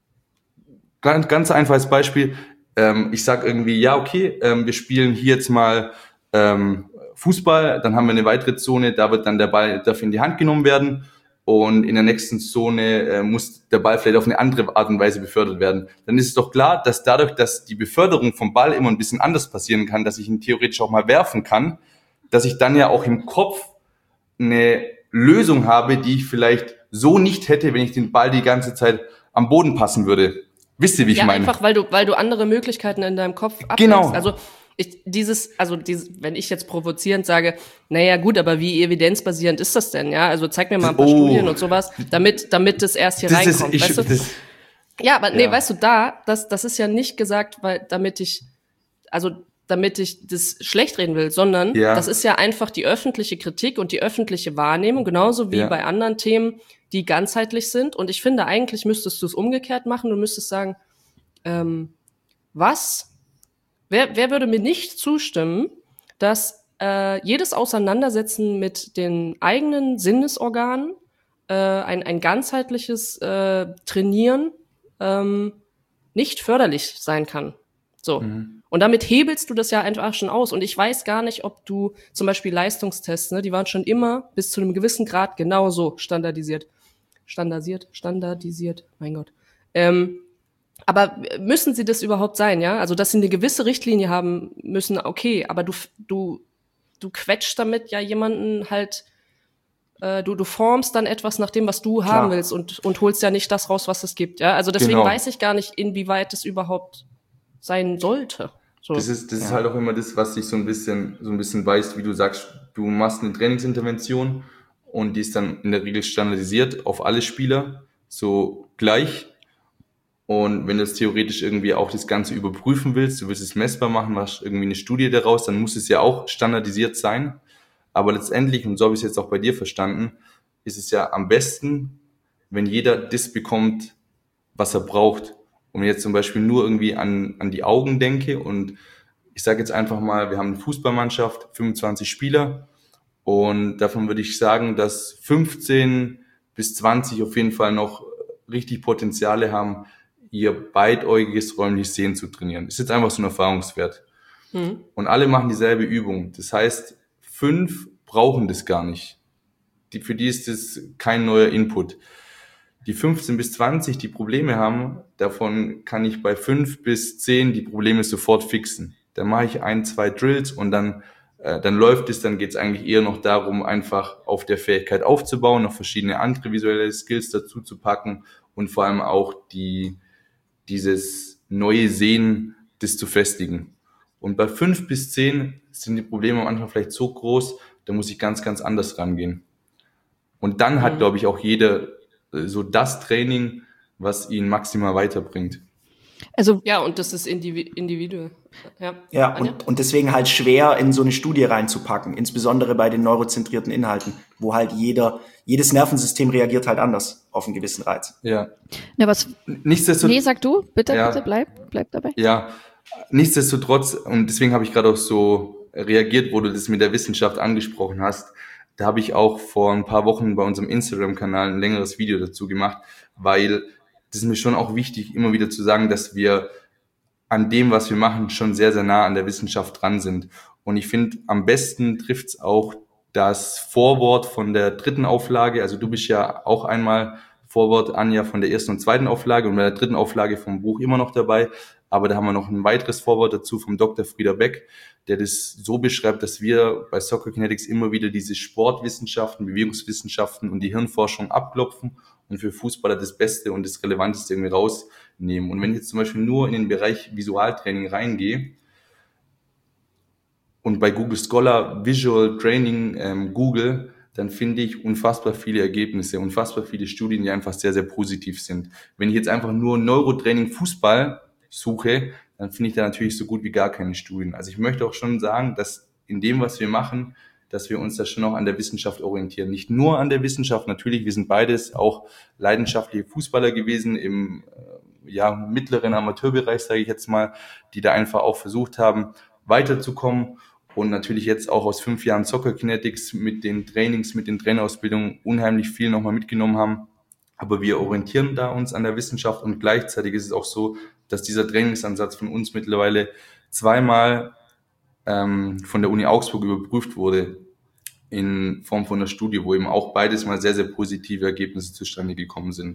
ganz, ganz einfaches Beispiel, ähm, ich sag irgendwie, ja, okay, ähm, wir spielen hier jetzt mal ähm, Fußball, dann haben wir eine weitere Zone, da wird dann der Ball dafür in die Hand genommen werden und in der nächsten Zone äh, muss der Ball vielleicht auf eine andere Art und Weise befördert werden. Dann ist es doch klar, dass dadurch, dass die Beförderung vom Ball immer ein bisschen anders passieren kann, dass ich ihn theoretisch auch mal werfen kann, dass ich dann ja auch im Kopf eine Lösung habe, die ich vielleicht so nicht hätte, wenn ich den Ball die ganze Zeit am Boden passen würde. Wisst ihr, wie ich ja, meine? einfach, weil du, weil du andere Möglichkeiten in deinem Kopf abdeckst. Genau. Also, ich, dieses, also dieses, wenn ich jetzt provozierend sage, naja, gut, aber wie evidenzbasierend ist das denn, ja? Also zeig mir mal ein paar Oh. Studien und sowas, damit, damit das erst hier Das ist, reinkommt, ich, weißt du? das, Ja, aber nee, Ja. weißt du, da, das, das ist ja nicht gesagt, weil, damit ich, also, damit ich das schlecht reden will, sondern Ja. das ist ja einfach die öffentliche Kritik und die öffentliche Wahrnehmung, genauso wie Ja. bei anderen Themen, die ganzheitlich sind. Und ich finde, eigentlich müsstest du es umgekehrt machen. Du müsstest sagen, ähm, was? Wer, wer würde mir nicht zustimmen, dass äh, jedes Auseinandersetzen mit den eigenen Sinnesorganen, äh, ein, ein ganzheitliches äh, Trainieren ähm, nicht förderlich sein kann. So. Mhm. Und damit hebelst du das ja einfach schon aus. Und ich weiß gar nicht, ob du zum Beispiel Leistungstests, ne, die waren schon immer bis zu einem gewissen Grad genauso standardisiert. Standardisiert, standardisiert, mein Gott. Ähm, aber müssen sie das überhaupt sein, ja? Also, dass sie eine gewisse Richtlinie haben müssen, okay, aber du, du, du quetschst damit ja jemanden halt, äh, du, du formst dann etwas nach dem, was du Klar. haben willst und, und holst ja nicht das raus, was es gibt, ja? Also deswegen Genau. weiß ich gar nicht, inwieweit es überhaupt sein sollte. So. Das ist, das ist Ja. halt auch immer das, was sich so ein bisschen, so ein bisschen weiß, wie du sagst, du machst eine Trainingsintervention und die ist dann in der Regel standardisiert auf alle Spieler, so gleich. Und wenn du es theoretisch irgendwie auch das Ganze überprüfen willst, du willst es messbar machen, machst irgendwie eine Studie daraus, dann muss es ja auch standardisiert sein. Aber letztendlich, und so habe ich es jetzt auch bei dir verstanden, ist es ja am besten, wenn jeder das bekommt, was er braucht. Und wenn ich jetzt zum Beispiel nur irgendwie an, an die Augen denke und ich sage jetzt einfach mal, wir haben eine Fußballmannschaft, fünfundzwanzig Spieler und davon würde ich sagen, dass fünfzehn bis zwanzig auf jeden Fall noch richtig Potenziale haben, ihr beidäugiges räumliches Sehen zu trainieren. Das ist jetzt einfach so ein Erfahrungswert. Mhm. Und alle machen dieselbe Übung. Das heißt, fünf brauchen das gar nicht. Die, für die ist das kein neuer Input. Die fünfzehn bis zwanzig, die Probleme haben, davon kann ich bei fünf bis zehn die Probleme sofort fixen. Dann mache ich ein, zwei Drills und dann, äh, dann läuft es, dann geht es eigentlich eher noch darum, einfach auf der Fähigkeit aufzubauen, noch verschiedene andere visuelle Skills dazu zu packen und vor allem auch die, dieses neue Sehen, das zu festigen. Und bei fünf bis zehn sind die Probleme am Anfang vielleicht so groß, da muss ich ganz, ganz anders rangehen. Und dann hat, Mhm. glaube ich, auch jeder äh, so das Training, was ihn maximal weiterbringt. Also Ja, und das ist indivi- individuell. Ja, Ja, Anja? und, und deswegen halt schwer in so eine Studie reinzupacken, insbesondere bei den neurozentrierten Inhalten, wo halt jeder, jedes Nervensystem reagiert halt anders auf einen gewissen Reiz. Ja. ne, was Nichtsdestotrotz, nee, sag du, bitte, Ja. bitte bleib, bleib dabei. ja, nichtsdestotrotz, und deswegen habe ich gerade auch so reagiert, wo du das mit der Wissenschaft angesprochen hast. Da habe ich auch vor ein paar Wochen bei unserem Instagram-Kanal ein längeres Video dazu gemacht, weil das ist mir schon auch wichtig, immer wieder zu sagen, dass wir an dem, was wir machen, schon sehr, sehr nah an der Wissenschaft dran sind. Und ich finde, am besten trifft's auch das Vorwort von der dritten Auflage. Also du bist ja auch einmal Vorwort, Anja, von der ersten und zweiten Auflage und bei der dritten Auflage vom Buch immer noch dabei. Aber da haben wir noch ein weiteres Vorwort dazu vom Doktor Frieder Beck, der das so beschreibt, dass wir bei Soccer Kinetics immer wieder diese Sportwissenschaften, Bewegungswissenschaften und die Hirnforschung abklopfen und für Fußballer das Beste und das Relevanteste irgendwie rausnehmen. Und wenn ich jetzt zum Beispiel nur in den Bereich Visualtraining reingehe und bei Google Scholar Visual Training ähm, Google, dann finde ich unfassbar viele Ergebnisse, unfassbar viele Studien, die einfach sehr, sehr positiv sind. Wenn ich jetzt einfach nur Neurotraining Fußball suche, dann finde ich da natürlich so gut wie gar keine Studien. Also ich möchte auch schon sagen, dass in dem, was wir machen, dass wir uns da schon auch an der Wissenschaft orientieren. Nicht nur an der Wissenschaft, natürlich, wir sind beides auch leidenschaftliche Fußballer gewesen im äh, ja, mittleren Amateurbereich, sage ich jetzt mal, die da einfach auch versucht haben, weiterzukommen und natürlich jetzt auch aus fünf Jahren Soccer Kinetics mit den Trainings, mit den Trainerausbildungen unheimlich viel nochmal mitgenommen haben. Aber wir orientieren da uns an der Wissenschaft und gleichzeitig ist es auch so, dass dieser Trainingsansatz von uns mittlerweile zweimal ähm, von der Uni Augsburg überprüft wurde in Form von einer Studie, wo eben auch beides mal sehr, sehr positive Ergebnisse zustande gekommen sind.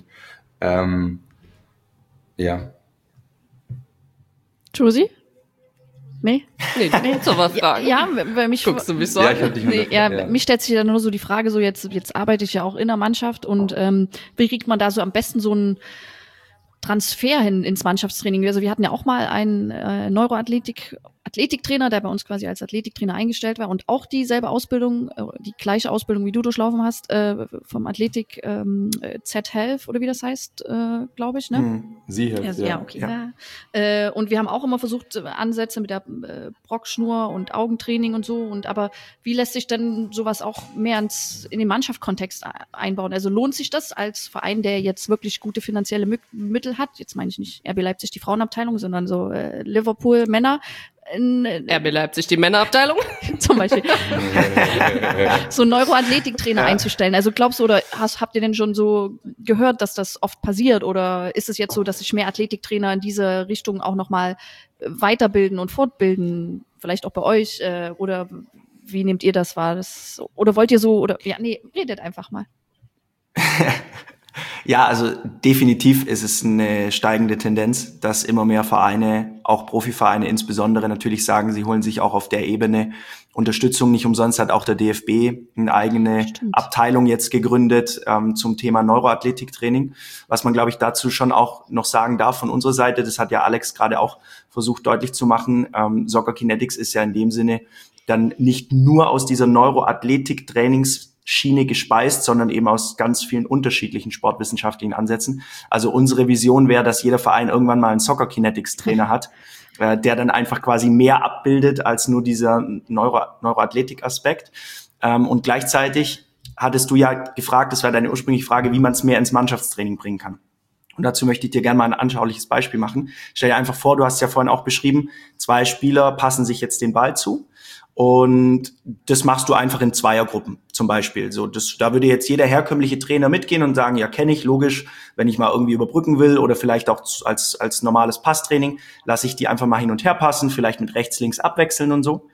Ähm, ja. Josie? Nee? Nee, du kannst doch was fragen. Ja, weil mich, Guckst du mich so Ja, an? ich hab dich nee, unter- ja, ja. mich stellt sich dann nur so die Frage, so jetzt, jetzt arbeite ich ja auch in der Mannschaft und ähm, wie kriegt man da so am besten so einen Transfer hin ins Mannschaftstraining? Also wir hatten ja auch mal einen äh, Neuroathletik Athletiktrainer, der bei uns quasi als Athletiktrainer eingestellt war und auch dieselbe Ausbildung, äh, die gleiche Ausbildung wie du durchlaufen hast, äh, vom Athletik ähm, Z-Health oder wie das heißt, äh, glaube ich, ne? Hm. Sie Ja, hilft, ja, ja. okay. Ja. Ja. Äh, und wir haben auch immer versucht, äh, Ansätze mit der äh, Brockschnur und Augentraining und so. Und aber wie lässt sich denn sowas auch mehr ins, in den Mannschaftskontext e- einbauen? Also lohnt sich das als Verein, der jetzt wirklich gute finanzielle Mü- Mittel hat? Jetzt meine ich nicht R B Leipzig die Frauenabteilung, sondern so äh, Liverpool Männer. In, äh, R B Leipzig, die Männerabteilung. zum Beispiel so einen Neuroathletiktrainer Ja. einzustellen. Also glaubst du, oder hast, habt ihr denn schon so gehört, dass das oft passiert? Oder ist es jetzt so, dass sich mehr Athletiktrainer in diese Richtung auch nochmal weiterbilden und fortbilden? Vielleicht auch bei euch? Äh, oder wie nehmt ihr das wahr? Das, oder wollt ihr so, oder, ja, nee, redet einfach mal. Ja, also definitiv ist es eine steigende Tendenz, dass immer mehr Vereine, auch Profivereine insbesondere, natürlich sagen, sie holen sich auch auf der Ebene Unterstützung. Nicht umsonst hat auch der D F B eine eigene Stimmt. Abteilung jetzt gegründet ähm, zum Thema Neuroathletiktraining. Was man, glaube ich, dazu schon auch noch sagen darf von unserer Seite, das hat ja Alex gerade auch versucht deutlich zu machen, ähm, Soccer Kinetics ist ja in dem Sinne dann nicht nur aus dieser Neuroathletik-Trainings Schiene gespeist, sondern eben aus ganz vielen unterschiedlichen sportwissenschaftlichen Ansätzen. Also unsere Vision wäre, dass jeder Verein irgendwann mal einen Soccer Kinetics Trainer hat, äh, der dann einfach quasi mehr abbildet als nur dieser Neuro Neuroathletik Aspekt. Ähm, und gleichzeitig hattest du ja gefragt, das war deine ursprüngliche Frage, wie man es mehr ins Mannschaftstraining bringen kann. Und dazu möchte ich dir gerne mal ein anschauliches Beispiel machen. Stell dir einfach vor, du hast ja vorhin auch beschrieben, zwei Spieler passen sich jetzt den Ball zu. Und das machst du einfach in Zweiergruppen zum Beispiel. So, das, da würde jetzt jeder herkömmliche Trainer mitgehen und sagen, ja, kenne ich, logisch, wenn ich mal irgendwie überbrücken will oder vielleicht auch als, als normales Passtraining, lasse ich die einfach mal hin und her passen, vielleicht mit rechts, links abwechseln und so.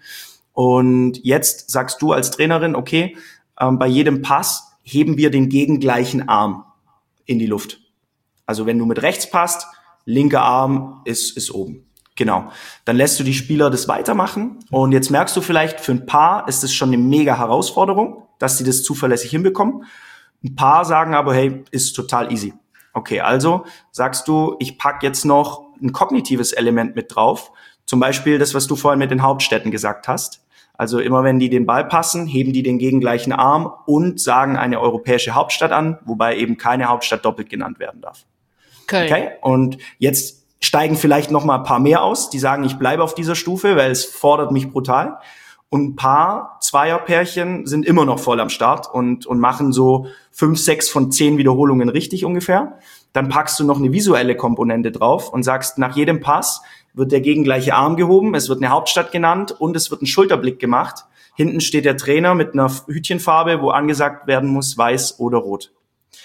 Und jetzt sagst du als Trainerin, okay, ähm, bei jedem Pass heben wir den gegengleichen Arm in die Luft. Also wenn du mit rechts passt, linker Arm ist, ist oben. Genau. Dann lässt du die Spieler das weitermachen und jetzt merkst du vielleicht, für ein paar ist das schon eine mega Herausforderung, dass sie das zuverlässig hinbekommen. Ein paar sagen aber, hey, ist total easy. Okay, also sagst du, ich pack jetzt noch ein kognitives Element mit drauf. Zum Beispiel das, was du vorhin mit den Hauptstädten gesagt hast. Also immer wenn die den Ball passen, heben die den gegengleichen Arm und sagen eine europäische Hauptstadt an, wobei eben keine Hauptstadt doppelt genannt werden darf. Köln. Okay, und jetzt steigen vielleicht noch mal ein paar mehr aus, die sagen, ich bleibe auf dieser Stufe, weil es fordert mich brutal. Und ein paar Zweierpärchen sind immer noch voll am Start und, und machen so fünf, sechs von zehn Wiederholungen richtig ungefähr. Dann packst du noch eine visuelle Komponente drauf und sagst, nach jedem Pass wird der gegengleiche Arm gehoben, es wird eine Hauptstadt genannt und es wird ein Schulterblick gemacht. Hinten steht der Trainer mit einer Hütchenfarbe, wo angesagt werden muss, weiß oder rot.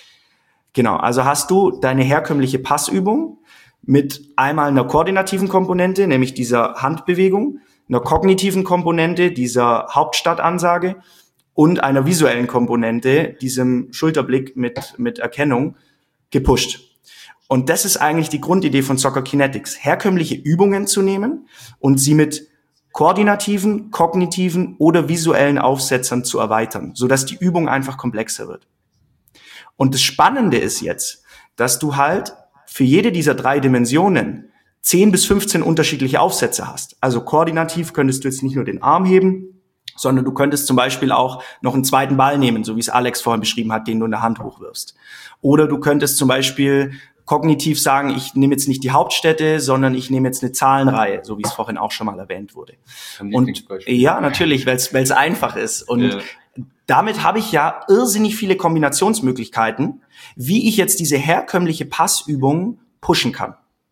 Genau, also hast du deine herkömmliche Passübung mit einmal einer koordinativen Komponente, nämlich dieser Handbewegung, einer kognitiven Komponente, dieser Hauptstadtansage und einer visuellen Komponente, diesem Schulterblick mit, mit Erkennung, gepusht. Und das ist eigentlich die Grundidee von Soccer Kinetics, herkömmliche Übungen zu nehmen und sie mit koordinativen, kognitiven oder visuellen Aufsetzern zu erweitern, sodass die Übung einfach komplexer wird. Und das Spannende ist jetzt, dass du halt für jede dieser drei Dimensionen zehn bis fünfzehn unterschiedliche Aufsätze hast. Also koordinativ könntest du jetzt nicht nur den Arm heben, sondern du könntest zum Beispiel auch noch einen zweiten Ball nehmen, so wie es Alex vorhin beschrieben hat, den du in der Hand hochwirfst. Oder du könntest zum Beispiel kognitiv sagen, ich nehme jetzt nicht die Hauptstädte, sondern ich nehme jetzt eine Zahlenreihe, so wie es vorhin auch schon mal erwähnt wurde. Und ja, natürlich, weil es weil es einfach ist. Und ja. Damit habe ich ja irrsinnig viele Kombinationsmöglichkeiten, wie ich jetzt diese herkömmliche Passübung pushen kann.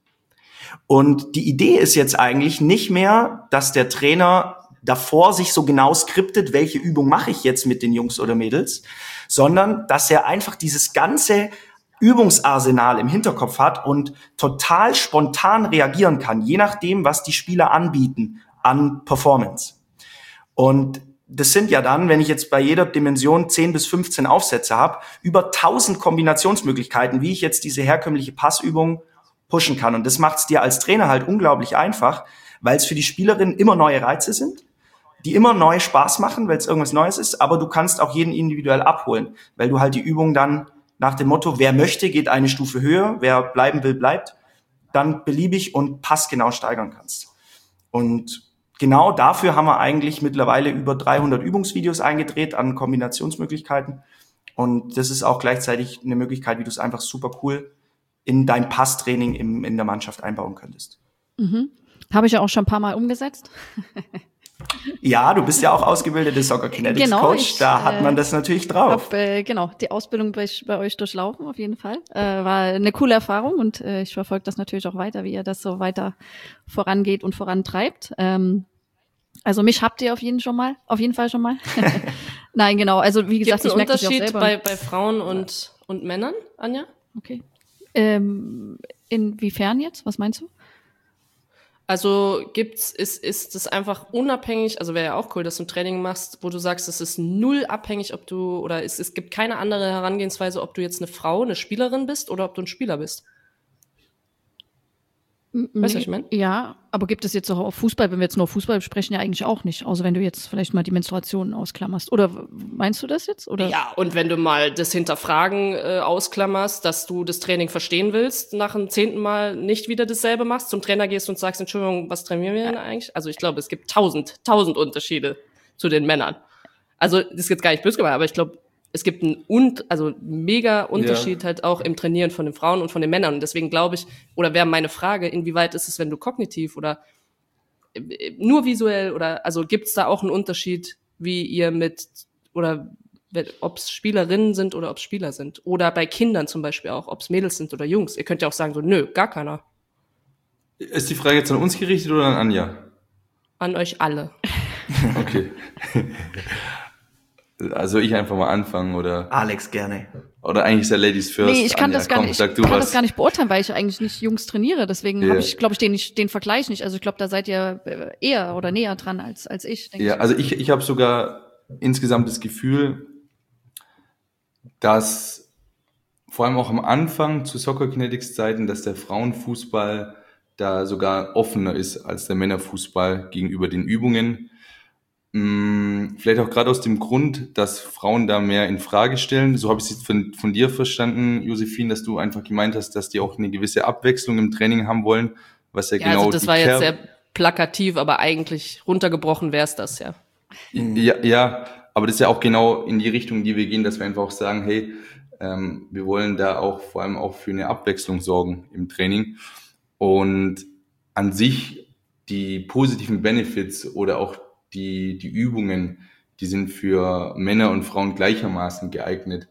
Und die Idee ist jetzt eigentlich nicht mehr, dass der Trainer davor sich so genau skriptet, welche Übung mache ich jetzt mit den Jungs oder Mädels, sondern dass er einfach dieses ganze Übungsarsenal im Hinterkopf hat und total spontan reagieren kann, je nachdem, was die Spieler anbieten an Performance. Und das sind ja dann, wenn ich jetzt bei jeder Dimension zehn bis fünfzehn Aufsätze habe, über tausend Kombinationsmöglichkeiten, wie ich jetzt diese herkömmliche Passübung pushen kann. Und das macht es dir als Trainer halt unglaublich einfach, weil es für die Spielerinnen immer neue Reize sind, die immer neu Spaß machen, weil es irgendwas Neues ist, aber du kannst auch jeden individuell abholen, weil du halt die Übung dann nach dem Motto, wer möchte, geht eine Stufe höher, wer bleiben will, bleibt, dann beliebig und passgenau steigern kannst. Und genau dafür haben wir eigentlich mittlerweile über dreihundert Übungsvideos eingedreht an Kombinationsmöglichkeiten. Und das ist auch gleichzeitig eine Möglichkeit, wie du es einfach super cool in dein Passtraining im, in der Mannschaft einbauen könntest. Mhm. Habe ich ja auch schon ein paar Mal umgesetzt. Ja, du bist ja auch ausgebildete Soccer Kinetics Genau, Coach, ich, da hat man äh, das natürlich drauf. Hab, äh, genau, die Ausbildung bei, bei euch durchlaufen, auf jeden Fall. Äh, war eine coole Erfahrung und äh, ich verfolge das natürlich auch weiter, wie ihr das so weiter vorangeht und vorantreibt. Ähm, also mich habt ihr auf jeden schon mal, auf jeden Fall schon mal. Nein, genau, also wie gesagt, Gibt's ich einen merke das ja auch Unterschied selber. bei, bei Frauen und, und Männern, Anja? Okay. Ähm, inwiefern jetzt? Was meinst du? Also gibt's, ist, ist es einfach unabhängig, also wäre ja auch cool, dass du ein Training machst, wo du sagst, es ist null abhängig, ob du, oder es, es gibt keine andere Herangehensweise, ob du jetzt eine Frau, eine Spielerin bist oder ob du ein Spieler bist. Weißt du, was ich meine? Ja, aber gibt es jetzt auch auf Fußball, wenn wir jetzt nur auf Fußball sprechen, ja eigentlich auch nicht, außer wenn du jetzt vielleicht mal die Menstruation ausklammerst. Oder w- meinst du das jetzt? Oder? Ja, und wenn du mal das Hinterfragen äh, ausklammerst, dass du das Training verstehen willst, nach dem zehnten Mal nicht wieder dasselbe machst, zum Trainer gehst und sagst, Entschuldigung, was trainieren wir denn eigentlich? Also ich glaube, es gibt tausend, tausend Unterschiede zu den Männern. Also das ist jetzt gar nicht böse gemeint, aber ich glaube, es gibt einen und, also mega Unterschied Ja. halt auch im Trainieren von den Frauen und von den Männern. Und deswegen glaube ich, oder wäre meine Frage, inwieweit ist es, wenn du kognitiv oder äh, nur visuell oder, also gibt es da auch einen Unterschied, wie ihr mit, oder ob es Spielerinnen sind oder ob es Spieler sind? Oder bei Kindern zum Beispiel auch, ob es Mädels sind oder Jungs. Ihr könnt ja auch sagen so, nö, gar keiner. Ist die Frage jetzt an uns gerichtet oder an Anja? An euch alle. Okay. Also ich einfach mal anfangen oder Alex, gerne. oder eigentlich ist ja Ladies first. Nee, ich kann Anja, das gar komm, nicht, sag ich du kann was. das gar nicht beurteilen, weil ich eigentlich nicht Jungs trainiere. Deswegen Ja. habe ich, glaube ich, den nicht, den Vergleich nicht. Also ich glaube, da seid ihr äh, eher oder näher dran als als ich. Denke Ja, ich. also ich, ich habe sogar insgesamt das Gefühl, dass vor allem auch am Anfang zu Soccer Kinetics Zeiten, dass der Frauenfußball da sogar offener ist als der Männerfußball gegenüber den Übungen. Mm, Vielleicht auch gerade aus dem Grund, dass Frauen da mehr in Frage stellen. So habe ich es jetzt von, von dir verstanden, Josephine, dass du einfach gemeint hast, dass die auch eine gewisse Abwechslung im Training haben wollen, was ja, Ja, genau also das die war jetzt Ker- sehr plakativ, aber eigentlich runtergebrochen wär's das, ja. Ja, ja, aber das ist ja auch genau in die Richtung, in die wir gehen, dass wir einfach auch sagen, hey, ähm, wir wollen da auch vor allem auch für eine Abwechslung sorgen im Training. Und an sich die positiven Benefits oder auch die, die Übungen, die sind für Männer und Frauen gleichermaßen geeignet.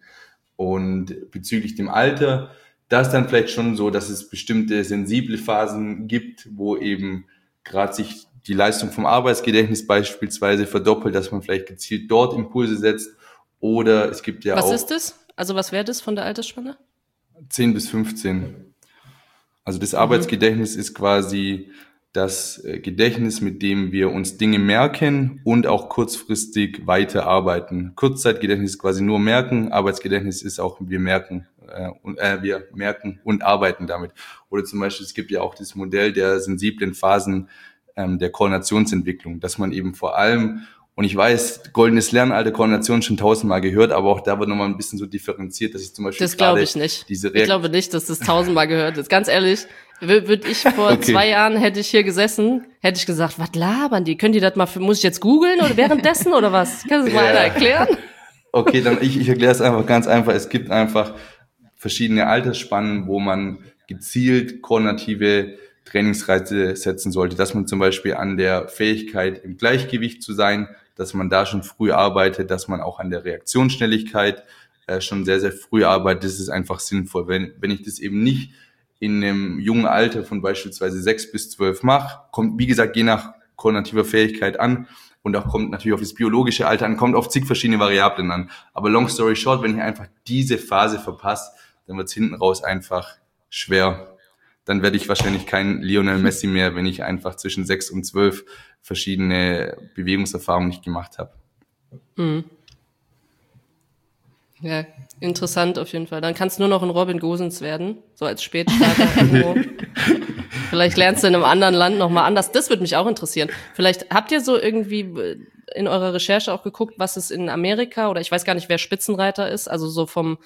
Und bezüglich dem Alter, da ist dann vielleicht schon so, dass es bestimmte sensible Phasen gibt, wo eben gerade sich die Leistung vom Arbeitsgedächtnis beispielsweise verdoppelt, dass man vielleicht gezielt dort Impulse setzt. Oder es gibt ja Was auch ist das? Also was wäre das von der Altersspanne? zehn bis fünfzehn. Also das Arbeitsgedächtnis ist quasi das äh, Gedächtnis, mit dem wir uns Dinge merken und auch kurzfristig weiterarbeiten. Kurzzeitgedächtnis ist quasi nur merken, Arbeitsgedächtnis ist auch wir merken äh, und äh, wir merken und arbeiten damit. Oder zum Beispiel es gibt ja auch das Modell der sensiblen Phasen ähm, der Koordinationsentwicklung, dass man eben vor allem, und ich weiß, goldenes Lernen, Koordination schon tausendmal gehört, aber auch da wird nochmal ein bisschen so differenziert, dass ich zum Beispiel Das glaube gerade ich nicht. diese Ich Reakt- glaube nicht, dass das tausendmal gehört ist. Ganz ehrlich, würde ich vor Okay. zwei Jahren, hätte ich hier gesessen, hätte ich gesagt, was labern die? Können die das mal, für, muss ich jetzt googeln oder währenddessen oder was? Kannst du mal Ja. einer erklären? Okay, dann ich, ich erkläre es einfach ganz einfach. Es gibt einfach verschiedene Altersspannen, wo man gezielt koordinative Trainingsreize setzen sollte, dass man zum Beispiel an der Fähigkeit im Gleichgewicht zu sein, dass man da schon früh arbeitet, dass man auch an der Reaktionsschnelligkeit äh, schon sehr, sehr früh arbeitet. Das ist einfach sinnvoll. Wenn, wenn ich das eben nicht in einem jungen Alter von beispielsweise sechs bis zwölf mache, kommt, wie gesagt, je nach koordinativer Fähigkeit an und auch kommt natürlich auf das biologische Alter an, kommt auf zig verschiedene Variablen an. Aber long story short, wenn ich einfach diese Phase verpasse, dann wird es hinten raus einfach schwer. Dann werde ich wahrscheinlich kein Lionel Messi mehr, wenn ich einfach zwischen sechs und zwölf verschiedene Bewegungserfahrungen nicht gemacht habe. Mhm. Ja, interessant auf jeden Fall. Dann kannst du nur noch ein Robin Gosens werden, so als Spätstarter irgendwo. Vielleicht lernst du in einem anderen Land nochmal anders. Das würde mich auch interessieren. Vielleicht habt ihr so irgendwie in eurer Recherche auch geguckt, was es in Amerika, oder ich weiß gar nicht, wer Spitzenreiter ist, also so vom,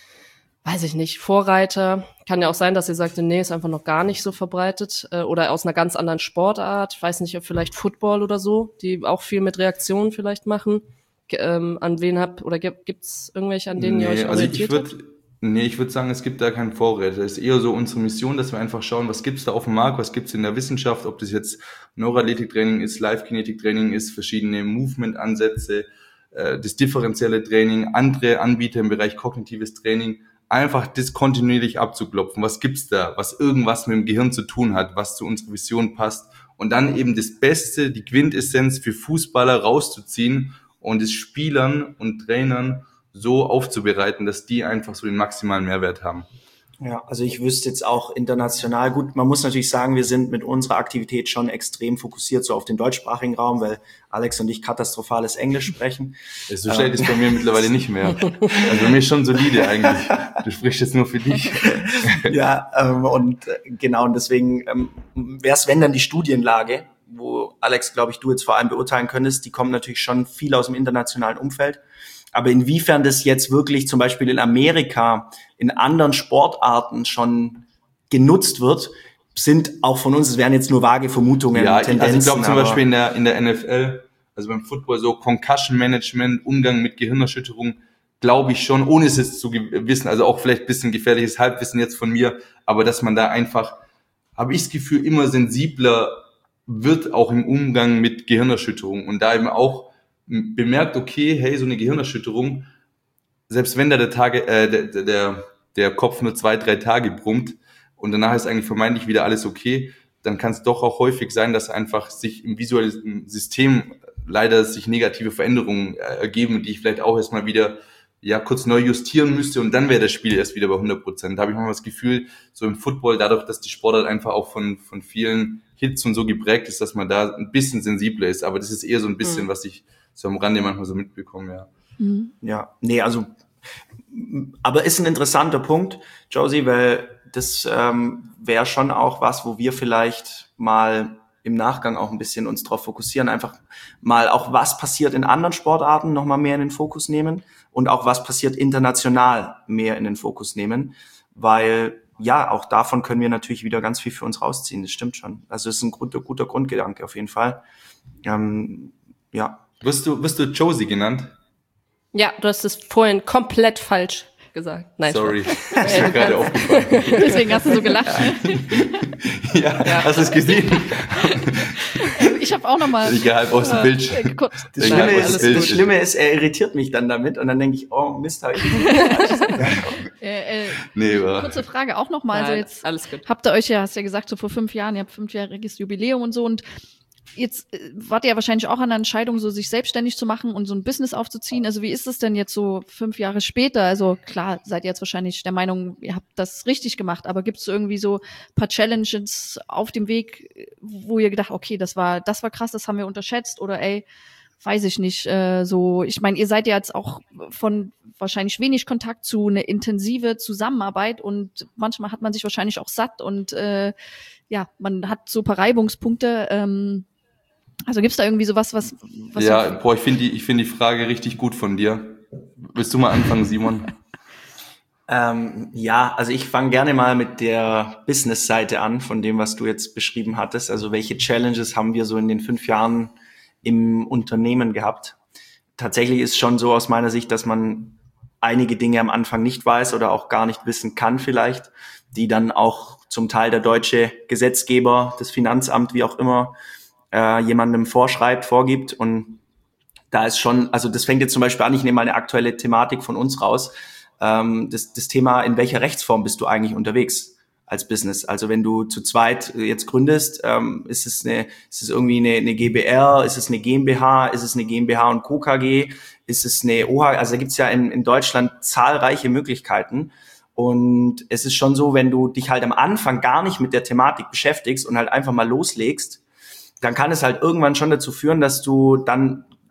weiß ich nicht, Vorreiter. Kann ja auch sein, dass ihr sagt, nee, ist einfach noch gar nicht so verbreitet. Oder aus einer ganz anderen Sportart. Ich weiß nicht, ob vielleicht Football oder so, die auch viel mit Reaktionen vielleicht machen. Ähm, an wen habt, oder gibt's irgendwelche, an denen nee, ihr euch also orientiert ich habt? würd, Nee, ich würde sagen, es gibt da keinen Vorreiter. Es ist eher so unsere Mission, dass wir einfach schauen, was gibt's da auf dem Markt, was gibt's in der Wissenschaft, ob das jetzt Neuroathletiktraining ist, Live-Kinetik-Training ist, verschiedene Movement-Ansätze, äh, das differenzielle Training, andere Anbieter im Bereich kognitives Training, einfach das kontinuierlich abzuklopfen. Was gibt's da, was irgendwas mit dem Gehirn zu tun hat, was zu unserer Vision passt und dann eben das Beste, die Quintessenz für Fußballer rauszuziehen und es Spielern und Trainern so aufzubereiten, dass die einfach so den maximalen Mehrwert haben. Ja, also ich wüsste jetzt auch international, gut, man muss natürlich sagen, wir sind mit unserer Aktivität schon extrem fokussiert so auf den deutschsprachigen Raum, weil Alex und ich katastrophales Englisch sprechen. So schlecht ist bei mir mittlerweile nicht mehr. Also bei mir ist schon solide eigentlich. Du sprichst jetzt nur für dich. Ja, ähm, und äh, genau, und deswegen ähm, wäre es, wenn dann die Studienlage, wo Alex, glaube ich, du jetzt vor allem beurteilen könntest, die kommen natürlich schon viel aus dem internationalen Umfeld. Aber inwiefern das jetzt wirklich zum Beispiel in Amerika in anderen Sportarten schon genutzt wird, sind auch von uns, es wären jetzt nur vage Vermutungen, ja, Tendenzen. Also ich glaube zum Beispiel in der, in der N F L, also beim Football so Concussion Management, Umgang mit Gehirnerschütterung, glaube ich schon, ohne es jetzt zu wissen, also auch vielleicht ein bisschen gefährliches Halbwissen jetzt von mir, aber dass man da einfach, habe ich das Gefühl, immer sensibler wird, auch im Umgang mit Gehirnerschütterung und da eben auch bemerkt, okay, hey, so eine Gehirnerschütterung, selbst wenn da der Tage, äh, der, der, der Kopf nur zwei, drei Tage brummt und danach ist eigentlich vermeintlich wieder alles okay, dann kann es doch auch häufig sein, dass einfach sich im visuellen System leider sich negative Veränderungen äh, ergeben, die ich vielleicht auch erstmal wieder ja kurz neu justieren müsste und dann wäre das Spiel erst wieder bei hundert Prozent. Da habe ich manchmal das Gefühl, so im Football, dadurch, dass die Sportart einfach auch von von vielen Hits und so geprägt ist, dass man da ein bisschen sensibler ist. Aber das ist eher so ein bisschen, mhm. was ich so am Rande manchmal so mitbekomme, ja. Mhm. Ja, nee, also, aber ist ein interessanter Punkt, Josie, weil das ähm, wäre schon auch was, wo wir vielleicht mal im Nachgang auch ein bisschen uns drauf fokussieren, einfach mal auch, was passiert in anderen Sportarten noch mal mehr in den Fokus nehmen und auch, was passiert international mehr in den Fokus nehmen, weil ja, auch davon können wir natürlich wieder ganz viel für uns rausziehen, das stimmt schon. Also es ist ein guter, guter Grundgedanke auf jeden Fall. Ähm, ja. Wirst du, wirst du Josie genannt? Ja, du hast es vorhin komplett falsch gesagt. Nein, sorry, das ist mir gerade aufgefallen. Deswegen hast du so gelacht. Ja, ja. Hast du es gesehen? Ich habe auch nochmal... Ich gehe halb aus dem Bild. Äh, das Schlimme, ist, das Schlimme ist, er irritiert mich dann damit und dann denke ich, oh Mist, habe ich äh, äh, nee, war. Kurze Frage auch nochmal. Also jetzt alles gut. Habt ihr euch ja, hast ja gesagt, so vor fünf Jahren, ihr habt fünfjähriges Jubiläum und so und jetzt äh, wart ihr ja wahrscheinlich auch an der Entscheidung, so sich selbstständig zu machen und so ein Business aufzuziehen. Also wie ist es denn jetzt so fünf Jahre später? Also klar, seid ihr jetzt wahrscheinlich der Meinung, ihr habt das richtig gemacht, aber gibt es irgendwie so ein paar Challenges auf dem Weg, wo ihr gedacht, okay, das war, das war krass, das haben wir unterschätzt oder ey, weiß ich nicht, äh, so, ich meine, ihr seid ja jetzt auch von wahrscheinlich wenig Kontakt zu eine intensive Zusammenarbeit und manchmal hat man sich wahrscheinlich auch satt und äh, ja, man hat so ein paar Reibungspunkte, ähm, also gibt's da irgendwie sowas, was, was ja, boah, ich finde die, ich finde die Frage richtig gut von dir. Willst du mal anfangen, Simon? Ähm, ja, also ich fange gerne mal mit der Business-Seite an, von dem, was du jetzt beschrieben hattest. Also welche Challenges haben wir so in den fünf Jahren im Unternehmen gehabt? Tatsächlich ist schon so aus meiner Sicht, dass man einige Dinge am Anfang nicht weiß oder auch gar nicht wissen kann vielleicht, die dann auch zum Teil der deutsche Gesetzgeber, das Finanzamt, wie auch immer, äh, jemandem vorschreibt, vorgibt. Und da ist schon, also das fängt jetzt zum Beispiel an, ich nehme mal eine aktuelle Thematik von uns raus, ähm, das, das Thema, in welcher Rechtsform bist du eigentlich unterwegs als Business? Also wenn du zu zweit jetzt gründest, ähm, ist es eine, ist es irgendwie eine, eine G b R, ist es eine GmbH, ist es eine GmbH und Co. K G, ist es eine O H, also da gibt's ja in, in Deutschland zahlreiche Möglichkeiten. Und es ist schon so, wenn du dich halt am Anfang gar nicht mit der Thematik beschäftigst und halt einfach mal loslegst, dann kann es halt irgendwann schon dazu führen, dass du dann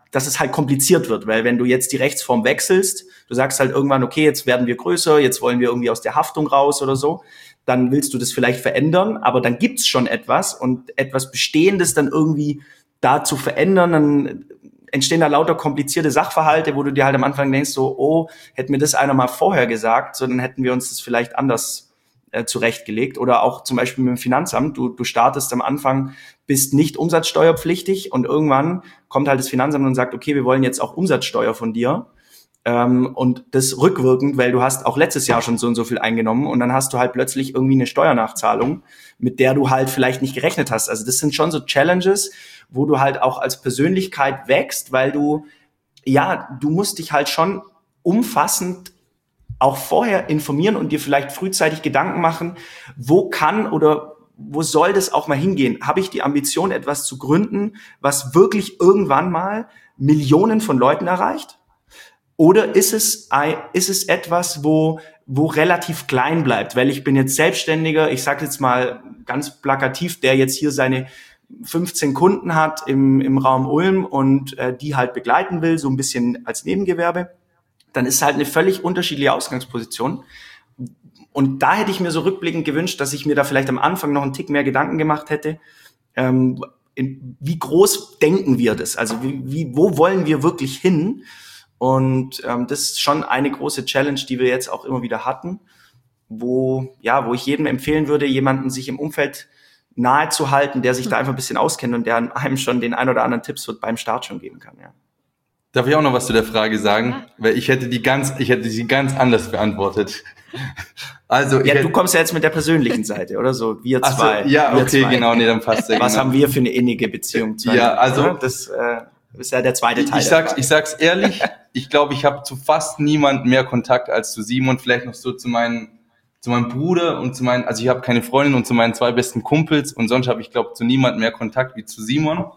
dass es halt kompliziert wird, weil wenn du jetzt die Rechtsform wechselst, du sagst halt irgendwann, okay, jetzt werden wir größer, jetzt wollen wir irgendwie aus der Haftung raus oder so, dann willst du das vielleicht verändern, aber dann gibt's schon etwas und etwas Bestehendes dann irgendwie da zu verändern, dann entstehen da lauter komplizierte Sachverhalte, wo du dir halt am Anfang denkst, so, oh, hätte mir das einer mal vorher gesagt, so dann hätten wir uns das vielleicht anders äh, zurechtgelegt. Oder auch zum Beispiel mit dem Finanzamt, du, du startest am Anfang, bist nicht umsatzsteuerpflichtig und irgendwann kommt halt das Finanzamt und sagt, okay, wir wollen jetzt auch Umsatzsteuer von dir. Ähm, und das rückwirkend, weil du hast auch letztes Jahr schon so und so viel eingenommen und dann hast du halt plötzlich irgendwie eine Steuernachzahlung, mit der du halt vielleicht nicht gerechnet hast. Also das sind schon so Challenges, wo du halt auch als Persönlichkeit wächst, weil du, ja, du musst dich halt schon umfassend auch vorher informieren und dir vielleicht frühzeitig Gedanken machen, wo kann oder wo soll das auch mal hingehen? Habe ich die Ambition, etwas zu gründen, was wirklich irgendwann mal Millionen von Leuten erreicht? Oder ist es, ist es etwas, wo, wo relativ klein bleibt? Weil ich bin jetzt Selbstständiger, ich sage jetzt mal ganz plakativ, der jetzt hier seine fünfzehn Kunden hat im, im Raum Ulm und äh, die halt begleiten will, so ein bisschen als Nebengewerbe, dann ist halt eine völlig unterschiedliche Ausgangsposition. Und da hätte ich mir so rückblickend gewünscht, dass ich mir da vielleicht am Anfang noch einen Tick mehr Gedanken gemacht hätte. Ähm, in, wie groß denken wir das? Also wie, wie, wo wollen wir wirklich hin? Und ähm, das ist schon eine große Challenge, die wir jetzt auch immer wieder hatten, wo ja, wo ich jedem empfehlen würde, jemanden sich im Umfeld nahe zu halten, der sich da einfach ein bisschen auskennt und der einem schon den ein oder anderen Tipps beim Start schon geben kann. Ja. Darf ich auch noch was zu der Frage sagen? Ja. Weil ich hätte die ganz, ich hätte sie ganz anders beantwortet. Also ich ja, hätte, du kommst ja jetzt mit der persönlichen Seite, oder so? Wir zwei. So, ja, wir okay, zwei. Genau, nee, dann passt ja. Was genau. haben wir für eine innige Beziehung zu? Ja, also ja, das äh, ist ja der zweite Teil. Ich sag's, ich sag's ehrlich, ich glaube, ich habe zu fast niemand mehr Kontakt als zu Simon, vielleicht noch so zu meinen zu meinem Bruder und zu meinen, also ich habe keine Freundin und zu meinen zwei besten Kumpels und sonst habe ich, glaube ich, zu niemand mehr Kontakt wie zu Simon.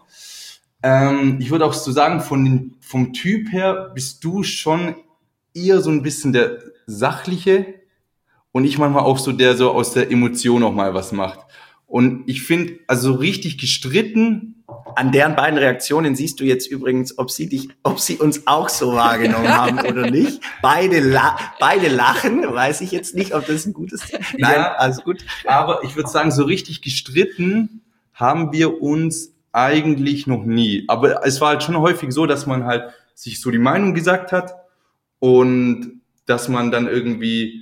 Ähm, ich würde auch so sagen, von den, vom Typ her bist du schon eher so ein bisschen der Sachliche und ich manchmal auch so der so aus der Emotion auch mal was macht. Und ich finde, also richtig gestritten. An deren beiden Reaktionen siehst du jetzt übrigens, ob sie dich, ob sie uns auch so wahrgenommen haben oder nicht. Beide, la- beide lachen, weiß ich jetzt nicht, ob das ein gutes. Nein, ja, also gut. Aber ich würde sagen, so richtig gestritten haben wir uns eigentlich noch nie. Aber es war halt schon häufig so, dass man halt sich so die Meinung gesagt hat und dass man dann irgendwie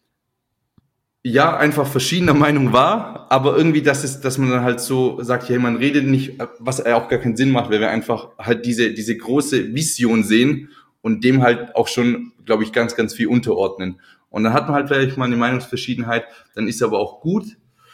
ja, einfach verschiedener Meinung war, aber irgendwie, dass es, dass man dann halt so sagt, ja, man redet nicht, was auch gar keinen Sinn macht, weil wir einfach halt diese, diese große Vision sehen und dem halt auch schon, glaube ich, ganz, ganz viel unterordnen. Und dann hat man halt vielleicht mal eine Meinungsverschiedenheit, dann ist aber auch gut.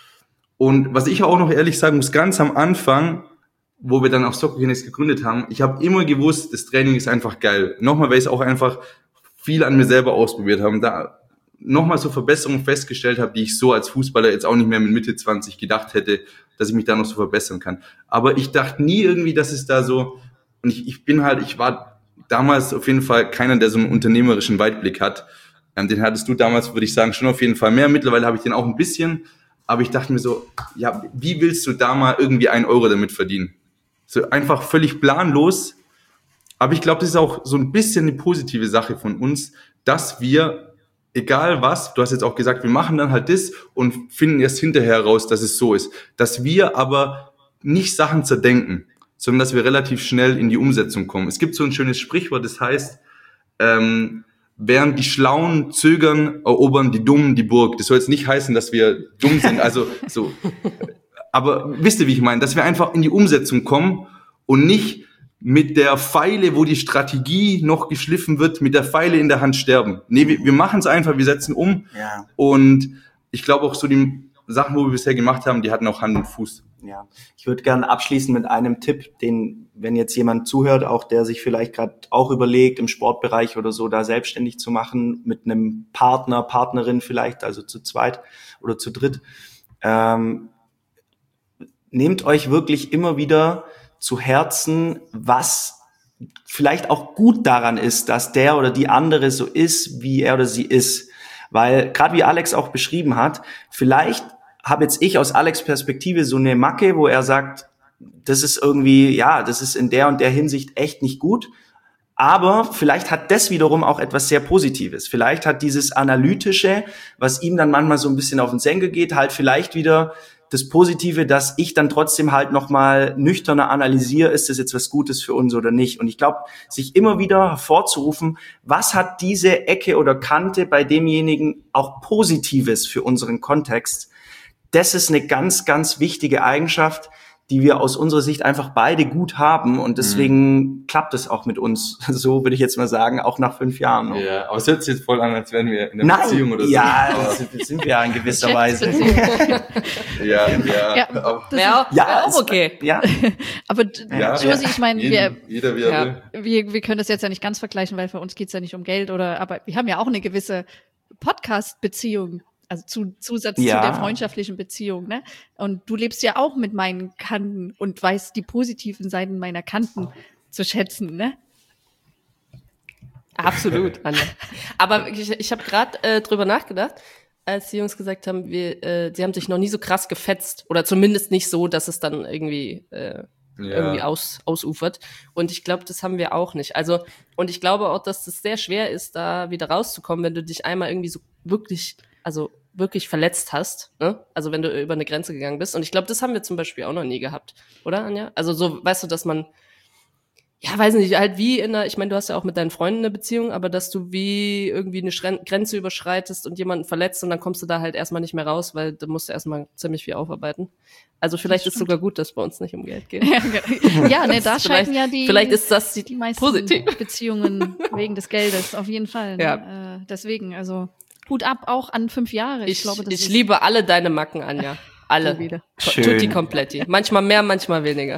Und was ich auch noch ehrlich sagen muss, ganz am Anfang, wo wir dann auch Soccer Kinetics gegründet haben, ich habe immer gewusst, das Training ist einfach geil. Nochmal, weil ich es auch einfach viel an mir selber ausprobiert habe. Da nochmal so Verbesserungen festgestellt habe, die ich so als Fußballer jetzt auch nicht mehr mit Mitte zwanzig gedacht hätte, dass ich mich da noch so verbessern kann. Aber ich dachte nie irgendwie, dass es da so, und ich, ich bin halt, ich war damals auf jeden Fall keiner, der so einen unternehmerischen Weitblick hat. Ähm, den hattest du damals, würde ich sagen, schon auf jeden Fall mehr. Mittlerweile habe ich den auch ein bisschen, aber ich dachte mir so, ja, wie willst du da mal irgendwie einen Euro damit verdienen? So einfach völlig planlos. Aber ich glaube, das ist auch so ein bisschen eine positive Sache von uns, dass wir egal was, du hast jetzt auch gesagt, wir machen dann halt das und finden erst hinterher raus, dass es so ist. Dass wir aber nicht Sachen zerdenken, sondern dass wir relativ schnell in die Umsetzung kommen. Es gibt so ein schönes Sprichwort, das heißt, ähm, während die Schlauen zögern, erobern die Dummen die Burg. Das soll jetzt nicht heißen, dass wir dumm sind, also so. Aber wisst ihr, wie ich meine? Dass wir einfach in die Umsetzung kommen und nicht mit der Feile, wo die Strategie noch geschliffen wird, mit der Feile in der Hand sterben. Nee, wir, wir machen es einfach, wir setzen um. Ja. Und ich glaube auch so die Sachen, wo wir bisher gemacht haben, die hatten auch Hand und Fuß. Ja, ich würde gerne abschließen mit einem Tipp, den, wenn jetzt jemand zuhört, auch der sich vielleicht gerade auch überlegt, im Sportbereich oder so da selbstständig zu machen, mit einem Partner, Partnerin vielleicht, also zu zweit oder zu dritt, ähm, nehmt euch wirklich immer wieder zu Herzen, was vielleicht auch gut daran ist, dass der oder die andere so ist, wie er oder sie ist. Weil, gerade wie Alex auch beschrieben hat, vielleicht habe jetzt ich aus Alex' Perspektive so eine Macke, wo er sagt, das ist irgendwie, ja, das ist in der und der Hinsicht echt nicht gut. Aber vielleicht hat das wiederum auch etwas sehr Positives. Vielleicht hat dieses Analytische, was ihm dann manchmal so ein bisschen auf den Senkel geht, halt vielleicht wieder das Positive, dass ich dann trotzdem halt nochmal nüchterner analysiere, ist das jetzt was Gutes für uns oder nicht. Und ich glaube, sich immer wieder hervorzurufen, was hat diese Ecke oder Kante bei demjenigen auch Positives für unseren Kontext, das ist eine ganz, ganz wichtige Eigenschaft, die wir aus unserer Sicht einfach beide gut haben. Und deswegen mhm. klappt es auch mit uns. So würde ich jetzt mal sagen, auch nach fünf Jahren noch. Ja, aber es hört sich jetzt voll an, als wären wir in einer Nein, Beziehung oder so. Ja, das sind wir ja in gewisser Weise. ja, ja. Ja, auch, ja, ja, auch okay. Ja. Aber ja, Josie, ja. ich meine, wir, jeder, wie er ja, will. wir, wir können das jetzt ja nicht ganz vergleichen, weil für uns geht's ja nicht um Geld oder, aber wir haben ja auch eine gewisse Podcast-Beziehung. Also zu, Zusatz ja. zu der freundschaftlichen Beziehung, ne? Und du lebst ja auch mit meinen Kanten und weißt die positiven Seiten meiner Kanten zu schätzen, ne? Absolut, Anja. Aber ich, ich habe gerade äh, drüber nachgedacht, als die Jungs gesagt haben, wir, äh, sie haben sich noch nie so krass gefetzt oder zumindest nicht so, dass es dann irgendwie äh, ja. irgendwie aus, ausufert. Und ich glaube, das haben wir auch nicht. Also und ich glaube auch, dass das sehr schwer ist, da wieder rauszukommen, wenn du dich einmal irgendwie so wirklich also wirklich verletzt hast, ne? Also wenn du über eine Grenze gegangen bist. Und ich glaube, das haben wir zum Beispiel auch noch nie gehabt, oder, Anja? Also so, weißt du, dass man, ja, weiß nicht, halt wie in einer, ich meine, du hast ja auch mit deinen Freunden eine Beziehung, aber dass du wie irgendwie eine Schren- Grenze überschreitest und jemanden verletzt und dann kommst du da halt erstmal nicht mehr raus, weil du musst erstmal ziemlich viel aufarbeiten. Also vielleicht ist es sogar gut, dass bei uns nicht um Geld geht. Ja, ne, da scheiden ja die, vielleicht ist das die, die meisten positiv. Beziehungen wegen des Geldes, auf jeden Fall. Ne? Ja. Äh, deswegen, also Hut ab auch an fünf Jahre. Ich, ich, glaube, das ich ist liebe alle deine Macken, Anja. Alle. Schön. Tutti kompletti. Manchmal mehr, manchmal weniger.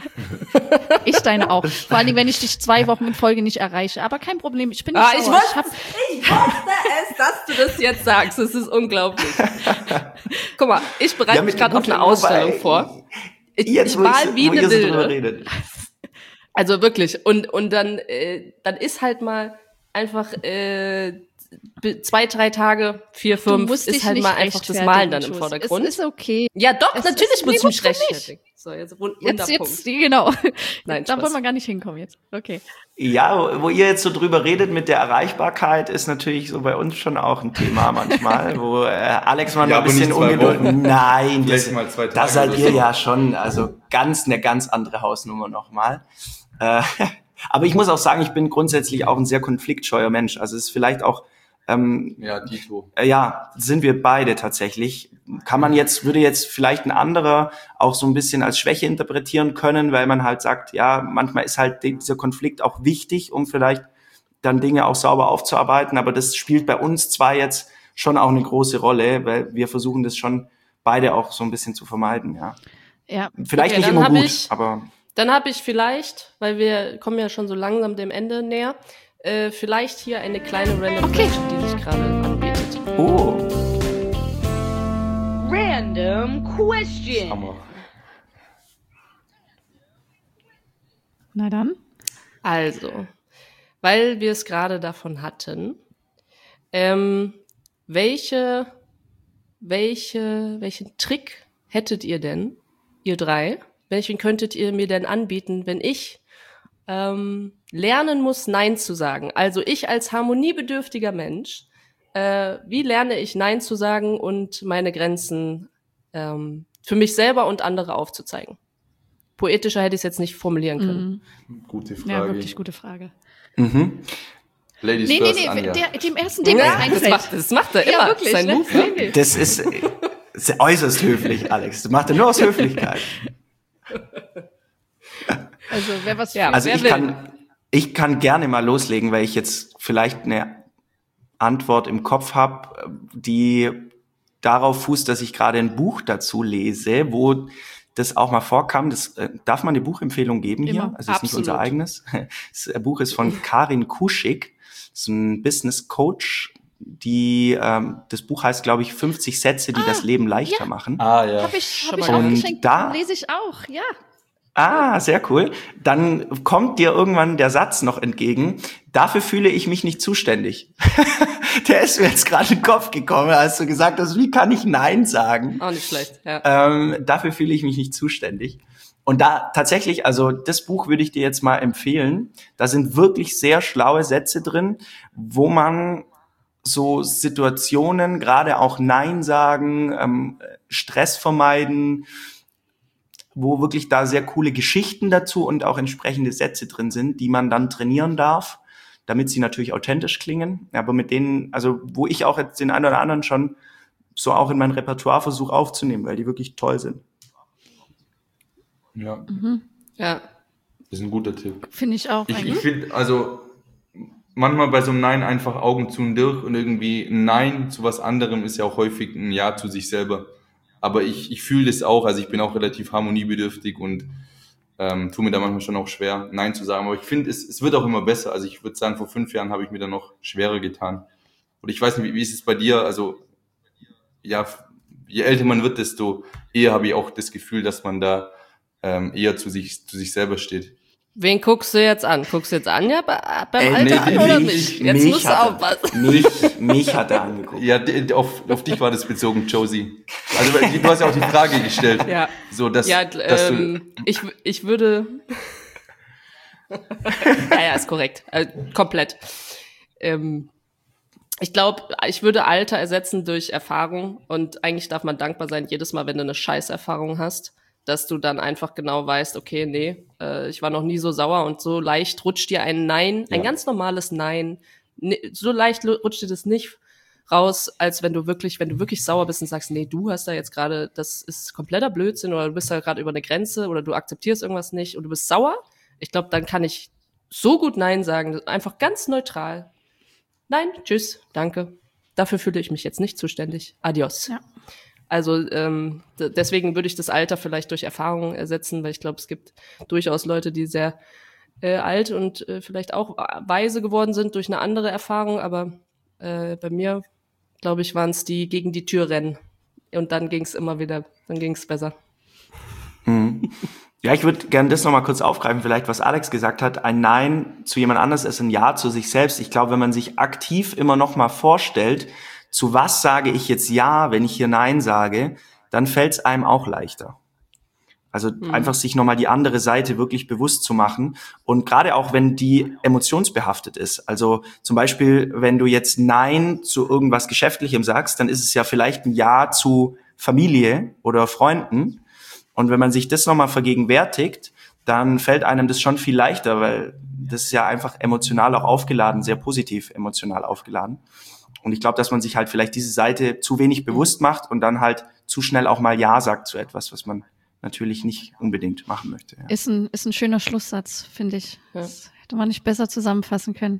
Ich deine auch. Vor allem, wenn ich dich zwei Wochen in Folge nicht erreiche. Aber kein Problem, ich bin nicht ah, sauer. Ich wusste, ich, hab ich wusste es, dass du das jetzt sagst. Das ist unglaublich. Guck mal, ich bereite ja, mich gerade auf eine Ausstellung vor. Ich, jetzt, ich mal wie eine Bilder. Also wirklich. Und, und dann, äh, dann ist halt mal einfach äh, zwei, drei Tage, vier, fünf, ist halt mal einfach das Malen dann im Vordergrund. Es ist okay. Ja, doch, es natürlich muss ich mich rechtfertigen. So, jetzt rund, jetzt, jetzt, genau. Nein, da wollen wir gar nicht hinkommen jetzt. Okay. Ja, wo ihr jetzt so drüber redet mit der Erreichbarkeit, ist natürlich so bei uns schon auch ein Thema manchmal, wo äh, Alex mal, ja, mal ein bisschen ungeduldig. Nein, das, mal zwei Tage das seid ihr so. ja schon, also ganz eine ganz andere Hausnummer nochmal. Äh, aber ich muss auch sagen, ich bin grundsätzlich auch ein sehr konfliktscheuer Mensch. Also es ist vielleicht auch Ähm, ja, Dito. Äh, ja, sind wir beide tatsächlich. Kann man jetzt, würde jetzt vielleicht ein anderer auch so ein bisschen als Schwäche interpretieren können, weil man halt sagt, ja, manchmal ist halt dieser Konflikt auch wichtig, um vielleicht dann Dinge auch sauber aufzuarbeiten. Aber das spielt bei uns zwar jetzt schon auch eine große Rolle, weil wir versuchen das schon beide auch so ein bisschen zu vermeiden, ja. Ja. Vielleicht okay, nicht immer gut, ich, aber. Dann habe ich vielleicht, weil wir kommen ja schon so langsam dem Ende näher, Äh, vielleicht hier eine kleine Random okay. Question, die sich gerade anbietet. Oh. Random Question. Hammer. Na dann. Also, weil wir es gerade davon hatten, ähm, welche, welche, welchen Trick hättet ihr denn, ihr drei? Welchen könntet ihr mir denn anbieten, wenn ich ähm, lernen muss, Nein zu sagen? Also ich als harmoniebedürftiger Mensch, äh, wie lerne ich Nein zu sagen und meine Grenzen ähm, für mich selber und andere aufzuzeigen? Poetischer hätte ich es jetzt nicht formulieren können. Mhm. Gute Frage. Ja, wirklich gute Frage. Mhm. Ladies nee, first, nee, nee, Anja. Der, dem ersten Ding, ja, was das einfällt. macht, das macht er immer, ja, wirklich, sein ne? Move. Ne? Das ist, ist äußerst höflich, Alex. Das macht er nur aus Höflichkeit. Also, wer was Ja, Also wer ich will? kann, ich kann gerne mal loslegen, weil ich jetzt vielleicht eine Antwort im Kopf habe, die darauf fußt, dass ich gerade ein Buch dazu lese, wo das auch mal vorkam. Das, äh, darf man eine Buchempfehlung geben Immer. hier? Also es ist nicht Absolut. unser eigenes. Das Buch ist von Karin Kuschig, das ist ein Business Coach. Die, ähm, das Buch heißt, glaube ich, fünfzig Sätze, die Ah, das Leben leichter ja. machen. Ah, ja. Hab ich, Schon hab ich mal auch gehört. geschenkt. Da- Lese ich auch, ja. Ah, sehr cool. Dann kommt dir irgendwann der Satz noch entgegen. Dafür fühle ich mich nicht zuständig. Der ist mir jetzt gerade in den Kopf gekommen, als du gesagt hast, wie kann ich Nein sagen? Auch nicht schlecht, ja. Ähm, dafür fühle ich mich nicht zuständig. Und da tatsächlich, also das Buch würde ich dir jetzt mal empfehlen. Da sind wirklich sehr schlaue Sätze drin, wo man so Situationen, gerade auch Nein sagen, ähm, Stress vermeiden, wo wirklich da sehr coole Geschichten dazu und auch entsprechende Sätze drin sind, die man dann trainieren darf, damit sie natürlich authentisch klingen. Aber mit denen, also wo ich auch jetzt den einen oder anderen schon so auch in mein Repertoire versuche aufzunehmen, weil die wirklich toll sind. Ja. Mhm. Ja. Das ist ein guter Tipp. Finde ich auch. Ich, ich finde, also manchmal bei so einem Nein einfach Augen zu und durch und irgendwie ein Nein zu was anderem ist ja auch häufig ein Ja zu sich selber. Aber ich, ich fühle das auch, also ich bin auch relativ harmoniebedürftig und ähm, tue mir da manchmal schon auch schwer, Nein zu sagen. Aber ich finde, es, es wird auch immer besser. Also ich würde sagen, vor fünf Jahren habe ich mir da noch schwerer getan. Und ich weiß nicht, wie, wie ist es bei dir? Also ja, je älter man wird, desto eher habe ich auch das Gefühl, dass man da ähm, eher zu sich zu sich selber steht. Wen guckst du jetzt an? Guckst du jetzt Anja bei, beim Ey, Alter nee, an oder mich- mich? Jetzt mich musst du hat er- aufpassen. Mich, mich hat er angeguckt. Ja, d- auf, auf dich war das bezogen, Josie. Also weil du hast ja auch die Frage gestellt. Ja. So, dass, Ja, dass ähm, ich, ich würde. ja, ja, ist korrekt. Äh, komplett. Ähm, ich glaube, ich würde Alter ersetzen durch Erfahrung. Und eigentlich darf man dankbar sein, jedes Mal, wenn du eine Scheißerfahrung hast, dass du dann einfach genau weißt, okay, nee, äh, ich war noch nie so sauer und so leicht rutscht dir ein Nein, ein Ja. ganz normales Nein, ne, so leicht lu- rutscht dir das nicht raus, als wenn du wirklich, wenn du wirklich sauer bist und sagst, nee, du hast da jetzt gerade, das ist kompletter Blödsinn oder du bist da gerade über eine Grenze oder du akzeptierst irgendwas nicht und du bist sauer. Ich glaube, dann kann ich so gut Nein sagen, einfach ganz neutral. Nein, tschüss, danke. Dafür fühle ich mich jetzt nicht zuständig. Adios. Ja. Also ähm, d- deswegen würde ich das Alter vielleicht durch Erfahrung ersetzen, weil ich glaube, es gibt durchaus Leute, die sehr äh, alt und äh, vielleicht auch weise geworden sind durch eine andere Erfahrung, aber äh, bei mir, glaube ich, waren es die gegen die Tür rennen. Und dann ging es immer wieder, dann ging es besser. Ja, ich würde gerne das nochmal kurz aufgreifen, vielleicht was Alex gesagt hat. Ein Nein zu jemand anders ist ein Ja zu sich selbst. Ich glaube, wenn man sich aktiv immer nochmal vorstellt, zu was sage ich jetzt Ja, wenn ich hier Nein sage, dann fällt es einem auch leichter. Also einfach sich nochmal die andere Seite wirklich bewusst zu machen. Und gerade auch, wenn die emotionsbehaftet ist. Also zum Beispiel, wenn du jetzt Nein zu irgendwas Geschäftlichem sagst, dann ist es ja vielleicht ein Ja zu Familie oder Freunden. Und wenn man sich das nochmal vergegenwärtigt, dann fällt einem das schon viel leichter, weil das ist ja einfach emotional auch aufgeladen, sehr positiv emotional aufgeladen. Und ich glaube, dass man sich halt vielleicht diese Seite zu wenig bewusst macht und dann halt zu schnell auch mal Ja sagt zu etwas, was man natürlich nicht unbedingt machen möchte. Ja. Ist ein, ist ein schöner Schlusssatz, finde ich. Ja. Das hätte man nicht besser zusammenfassen können.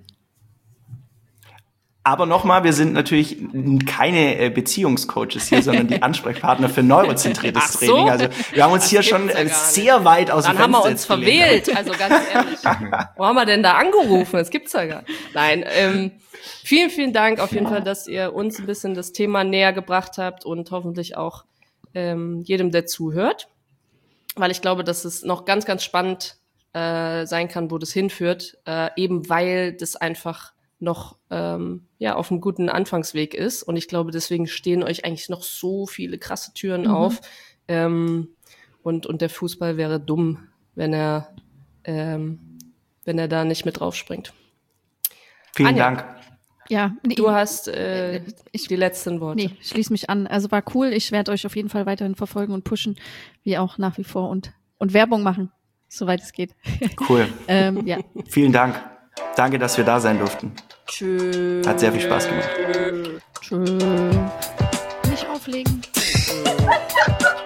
Aber nochmal, wir sind natürlich keine äh, Beziehungscoaches hier, sondern die Ansprechpartner für neurozentriertes Ach so? Training. Also wir haben uns Das hier gibt's schon ja äh, gar nicht. sehr weit aus Dann dem haben wir Fenster uns jetzt gelehnt. verwählt, also ganz ehrlich. Wo haben wir denn da angerufen? Das gibt's ja gar nicht. Nein, ähm, vielen, vielen Dank auf jeden Fall, dass ihr uns ein bisschen das Thema näher gebracht habt und hoffentlich auch ähm, jedem, der zuhört. Weil ich glaube, dass es noch ganz, ganz spannend äh, sein kann, wo das hinführt, äh, eben weil das einfach noch ähm, ja auf einem guten Anfangsweg ist. Und ich glaube, deswegen stehen euch eigentlich noch so viele krasse Türen auf. Ähm, und, und der Fußball wäre dumm, wenn er, ähm, wenn er da nicht mit drauf springt. Vielen Anja. Dank. Ja, nee, Du hast äh, ich- die letzten Worte. nee, schließ mich an. Also war cool. Ich werde euch auf jeden Fall weiterhin verfolgen und pushen, wie auch nach wie vor und, und Werbung machen, soweit es geht. Cool. ähm, ja. Vielen Dank. Danke, dass wir da sein durften. Tschüss. Hat sehr viel Spaß gemacht. Tschö. Nicht auflegen.